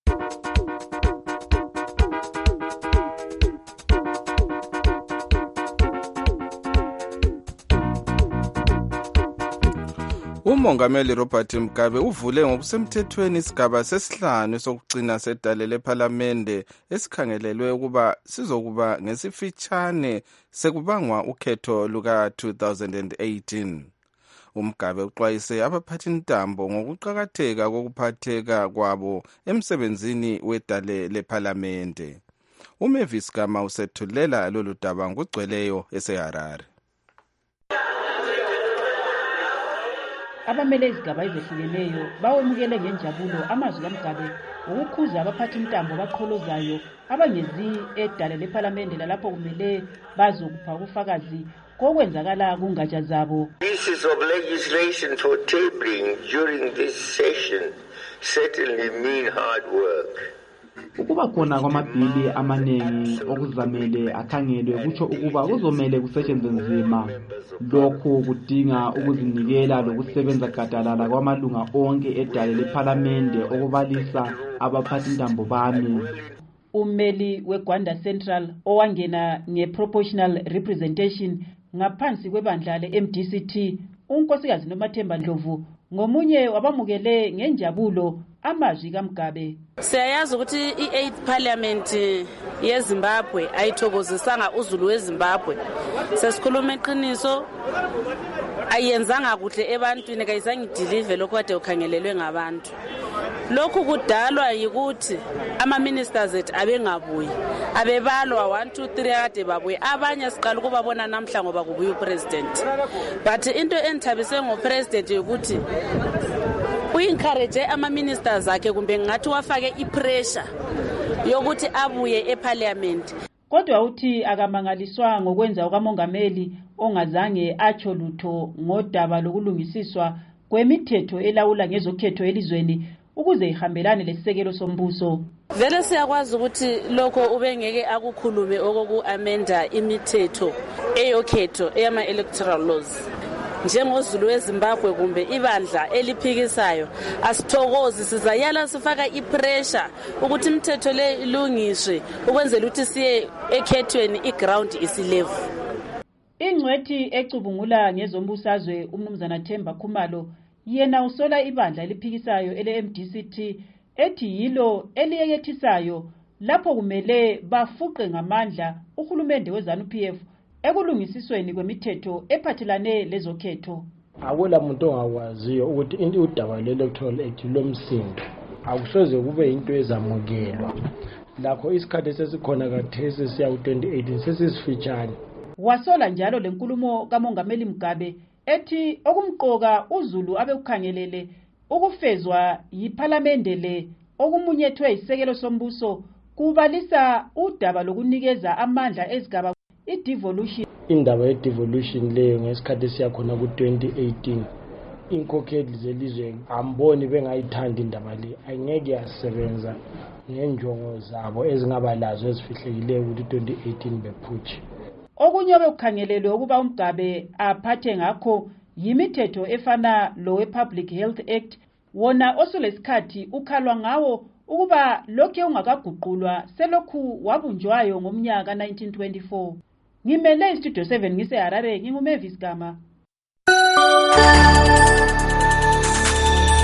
Umongameli Robert Mugabe uvule ngokusemthethweni isigaba sesihlanu sokugcina sedale lePhalamende esikhangelelwe ukuba sizokuba ngesifitshane sekubangwa ukhetho luka two thousand eighteen. uMgabe uxwayise abaphathintambo ngokuqhakatheka kokuphatheka kwabo emsebenzini wedale lePhalamende. uMavis Gama usethulela lolu daba ngugcweleyo eseHarare. Abamele izigaba ezehlukeneyo bawemukele ngenjabulo amazwi kaMgabe ukukhuza abaphathintambo baqholozayo abangezi edale lePhalamende lalapho kumele bazokupha ubufakazi kokwenzakala kungatsha zabo. Pieces of legislation for tabling during this session certainly mean hard work. Ukuba khona kwamabhili amaningi okuzamele akhangelwe kutsho ukuba kuzomele kusetshenzwe nzima. Lokhu kudinga ukuzinikela lokusebenza gadalala kwamalunga onke edale lePhalamende okubalisa abaphathintambo bami. Ummeli weGwanda Central owangena ngeproportional representation ngaphansi kwebandla le-M D C T, unkosikazi Nomathemba Ndlovu ngomunye wabamukele ngenjabulo amazwi kaMgabe. Siyayazi ukuthi i-eighth Parliament yeZimbabwe ayithokozisanga uZulu weZimbabwe. Sesikhuluma iqiniso, ayenzanga kuhle ebantwini, kayizange ideliver lokho kade ukhangelelwe ngabantu. Lokhu kudalwa yikuthi ama-ministers ethu abengabuyi, abebalwa one two three kade babuye, abanye siqala ukubabona namhla ngoba kubuye upresident. But into enthabise ngopresident ukuthi uencourage ama-ministers akhe kumbe ngathi wafake ipressure yokuthi abuye eParliament. Kodwa uthi akamangaliswa ngokwenza okamongameli ongazange atsho lutho ngodaba lokulungisiswa kwemithetho elawula ngezokhetho elizweni ukuze ihambelane lesisekelo sombuso. Vele siyakwazi ukuthi lokho ubengeke akukhulume okoku-amenda imithetho eyokhetho eyama-electoral laws. NjengoZulu weZimbabwe kumbe ibandla eliphikisayo asithokozi, sizayala sifaka ipressure ukuthi imithetho le ilungiswe ukwenzela ukuthi siye ekhethweni iground isilevu. Ingcwethi ecubungula ngezombusazwe umnumzana Themba Khumalo yena usola ibandla eliphikisayo ele-M D C T ethi yilo eliyekethisayo lapho kumele bafuqe ngamandla uhulumende weZANU-P F ekulungisisweni kwemithetho ephathelane lezokhetho. Akula muntu ongakwaziyo ukuthi udaba lwe-Electoral Act lomsindo akusoze kube into ezamukelwa. Lakho isikhathi sesikhona kathesi siya ku twenty eighteen sesisifitshane. Wasola njalo lenkulumo kamongameli Mugabe ethi okumqoka uZulu abekukhangelele ukufezwa yiPhalamende le okumunyethwe isekelo sombuso kubalisa udaba lokunikeza amandla ezigaba i-devolution. Indaba ye-devolution leyo ngesikhathi siyakhona ku twenty eighteen inkokheli zelizwe amboni bengayithanda indaba le, angeke yasebenza ngenjongo zabo ezingaba lazo ezifihlekileyo ukuthi twenty eighteen bephutshe. Okunye obekukhangelelwe ukuba uMgabe aphathe ngakho yimithetho efana lo we-Public Health Act, wona osulesikhathi ukhalwa ngawo ukuba lokho ungakaguqulwa selokhu wabunjwayo ngomnyaka nineteen twenty-four. Ngimele iStudio seven ngiseHarare, nginguMavis Gama.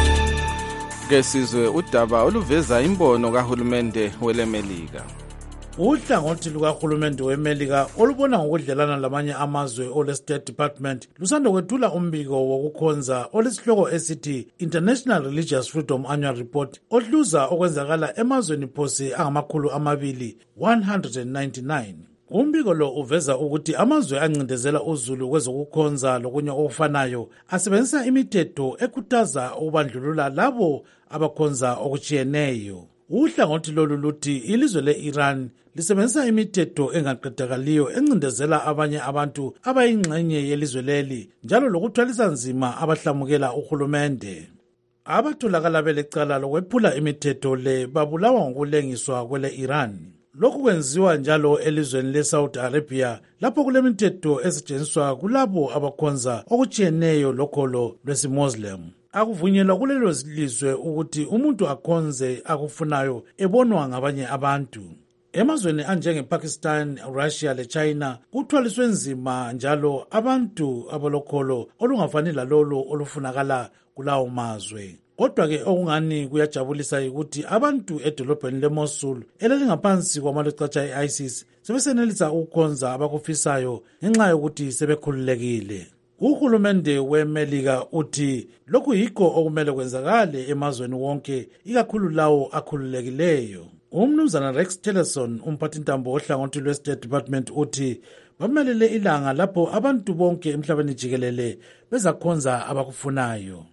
Ngesizwe udaba oluveza imbono kahulumende weleMelika. Uhlangothi lukahulumende weMelika olubona ngokudlelana lamanye amazwe ole State Department lusanda kwethula umbiko wokukhonza olesihloko esithi International Religious Freedom Annual Report ohluza okwenzakala emazweni phose angamakhulu amabili one hundred ninety-nine. Umbiko lo uveza ukuthi amazwe ancindezela uzulu kwezokukhonza lokunye okufanayo asebenzisa imithetho ekhuthaza ukubandlulula labo abakhonza okuchiyeneyo. Uhlangothi lolu luthi ilizwe le-Iran lisebenzisa imithetho engaqedakaliyo encindezela abanye abantu abayingxenye yelizwe leli njalo lokuthwalisa nzima abahlamukela uhulumende. Abatholakala belecala lokwephula imithetho le babulawa ngokulengiswa kwele-Iran. Lokhu kwenziwa njalo elizweni le-Saudi Arabia lapho kulemithetho esetshenziswa kulabo abakhonza okuchiyeneyo lokholo lwesi-Muslim. Akuvunyelwa kulelo lizwe ukuthi umuntu akhonze akufunayo ebonwa ngabanye abantu. Emazweni anjengePakistan, Russia leChina kuthwaliswe nzima njalo abantu abalokholo olungafani lalolo olufunakala kulawo mazwe. Kodwa ke okungani kuyajabulisa ukuthi abantu edolobheni leMosul elelingaphansi kwamalocatsha e-ISIS sebesenelisa ukukhonza abakufisayo ngenxa yokuthi sebekhululekile. Uhulumende weMelika uthi lokhu yikho okumele kwenzakale emazweni wonke ikakhulu lawo akhululekileyo. Umnumzana Rex Tillerson umphathintambo ohlangothi lwe-State Department uthi bamelele ilanga lapho abantu bonke emhlabeni jikelele bezakhonza abakufunayo.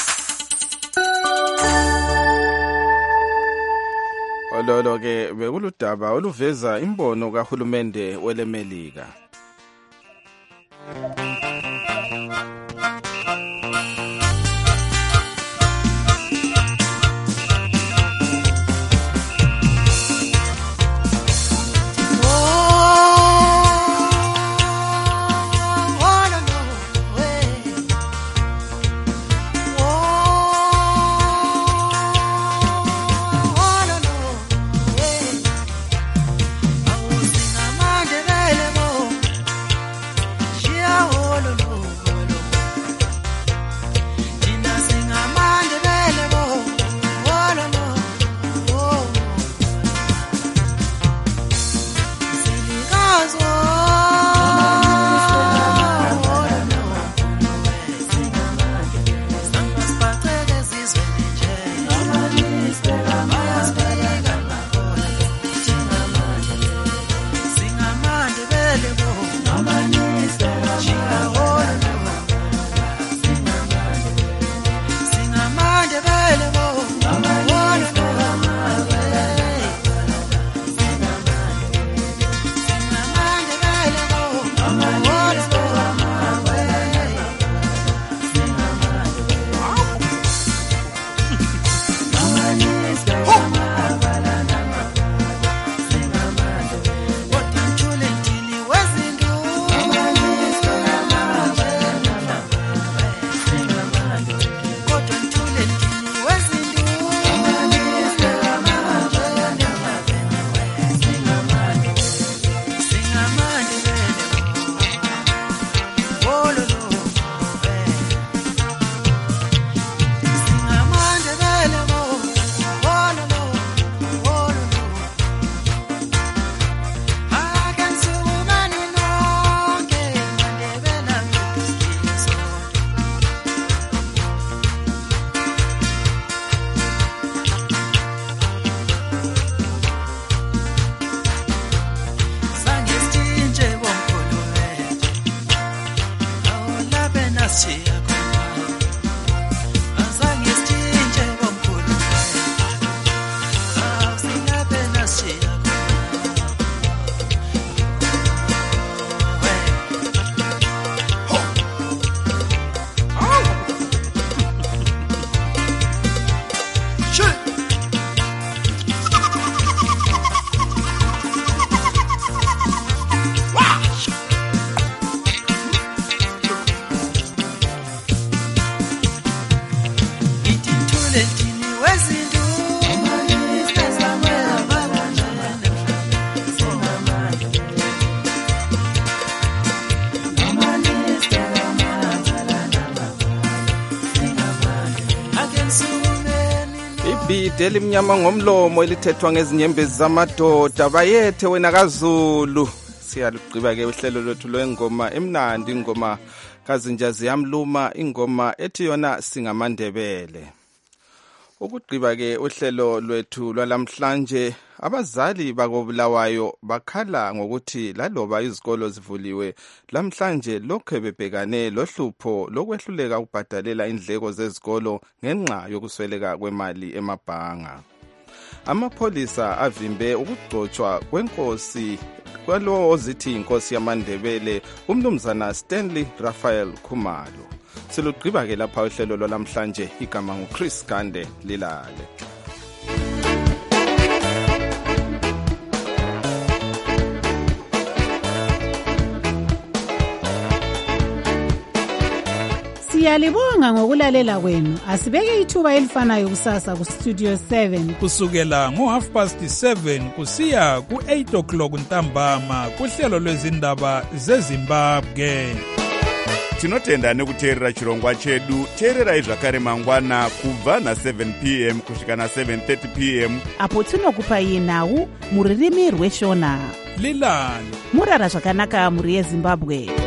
Ololo ke bekuludaba oluveza imbono kahulumende weleMelika. Amandebele bo Ibhide elimnyama ngomlomo elithethwa ngezinyembezi zamadoda bayethe wena kaZulu. Siyalugqiba ke uhlelo lwethu lwengoma emnandi, ingoma kazinjazi yamluma, ingoma ethi yona singamandebele. Ukugqiba ke uhlelo lwethu lwalamhlanje, abazali bakobulawayo bakhala ngokuthi laloba izikolo zivuliwe lamhlanje lokho bebhekane lohlupho lokwehluleka ukubhadalela indleko zezikolo ngenxa yokusweleka kwemali emabhanga. Amapholisa avimbe ukugcotshwa kwenkosi kwalo ozithi inkosi yamandebele umnumzana Stanley Raphael Khumalo. Silugqiba ke lapha uhlelo lwalamhlanje, igama nguChris Gande Lilale. Siyalibonga ngokulalela kwenu. Asibeke ithuba elifanayo kusasa ku Studio seven kusukela ngo half past seven kusiya ku eight o'clock ntambama kuhlelo lwezindaba zeZimbabwe. Tinotenda nekuteerera chirongwa chedu. Teererai zvakare mangwana kubva na seven p m kusvika na seven thirty p m apo tinokupa nhau muririmi rweshona. Lilani murara zvakanaka muri yeZimbabwe.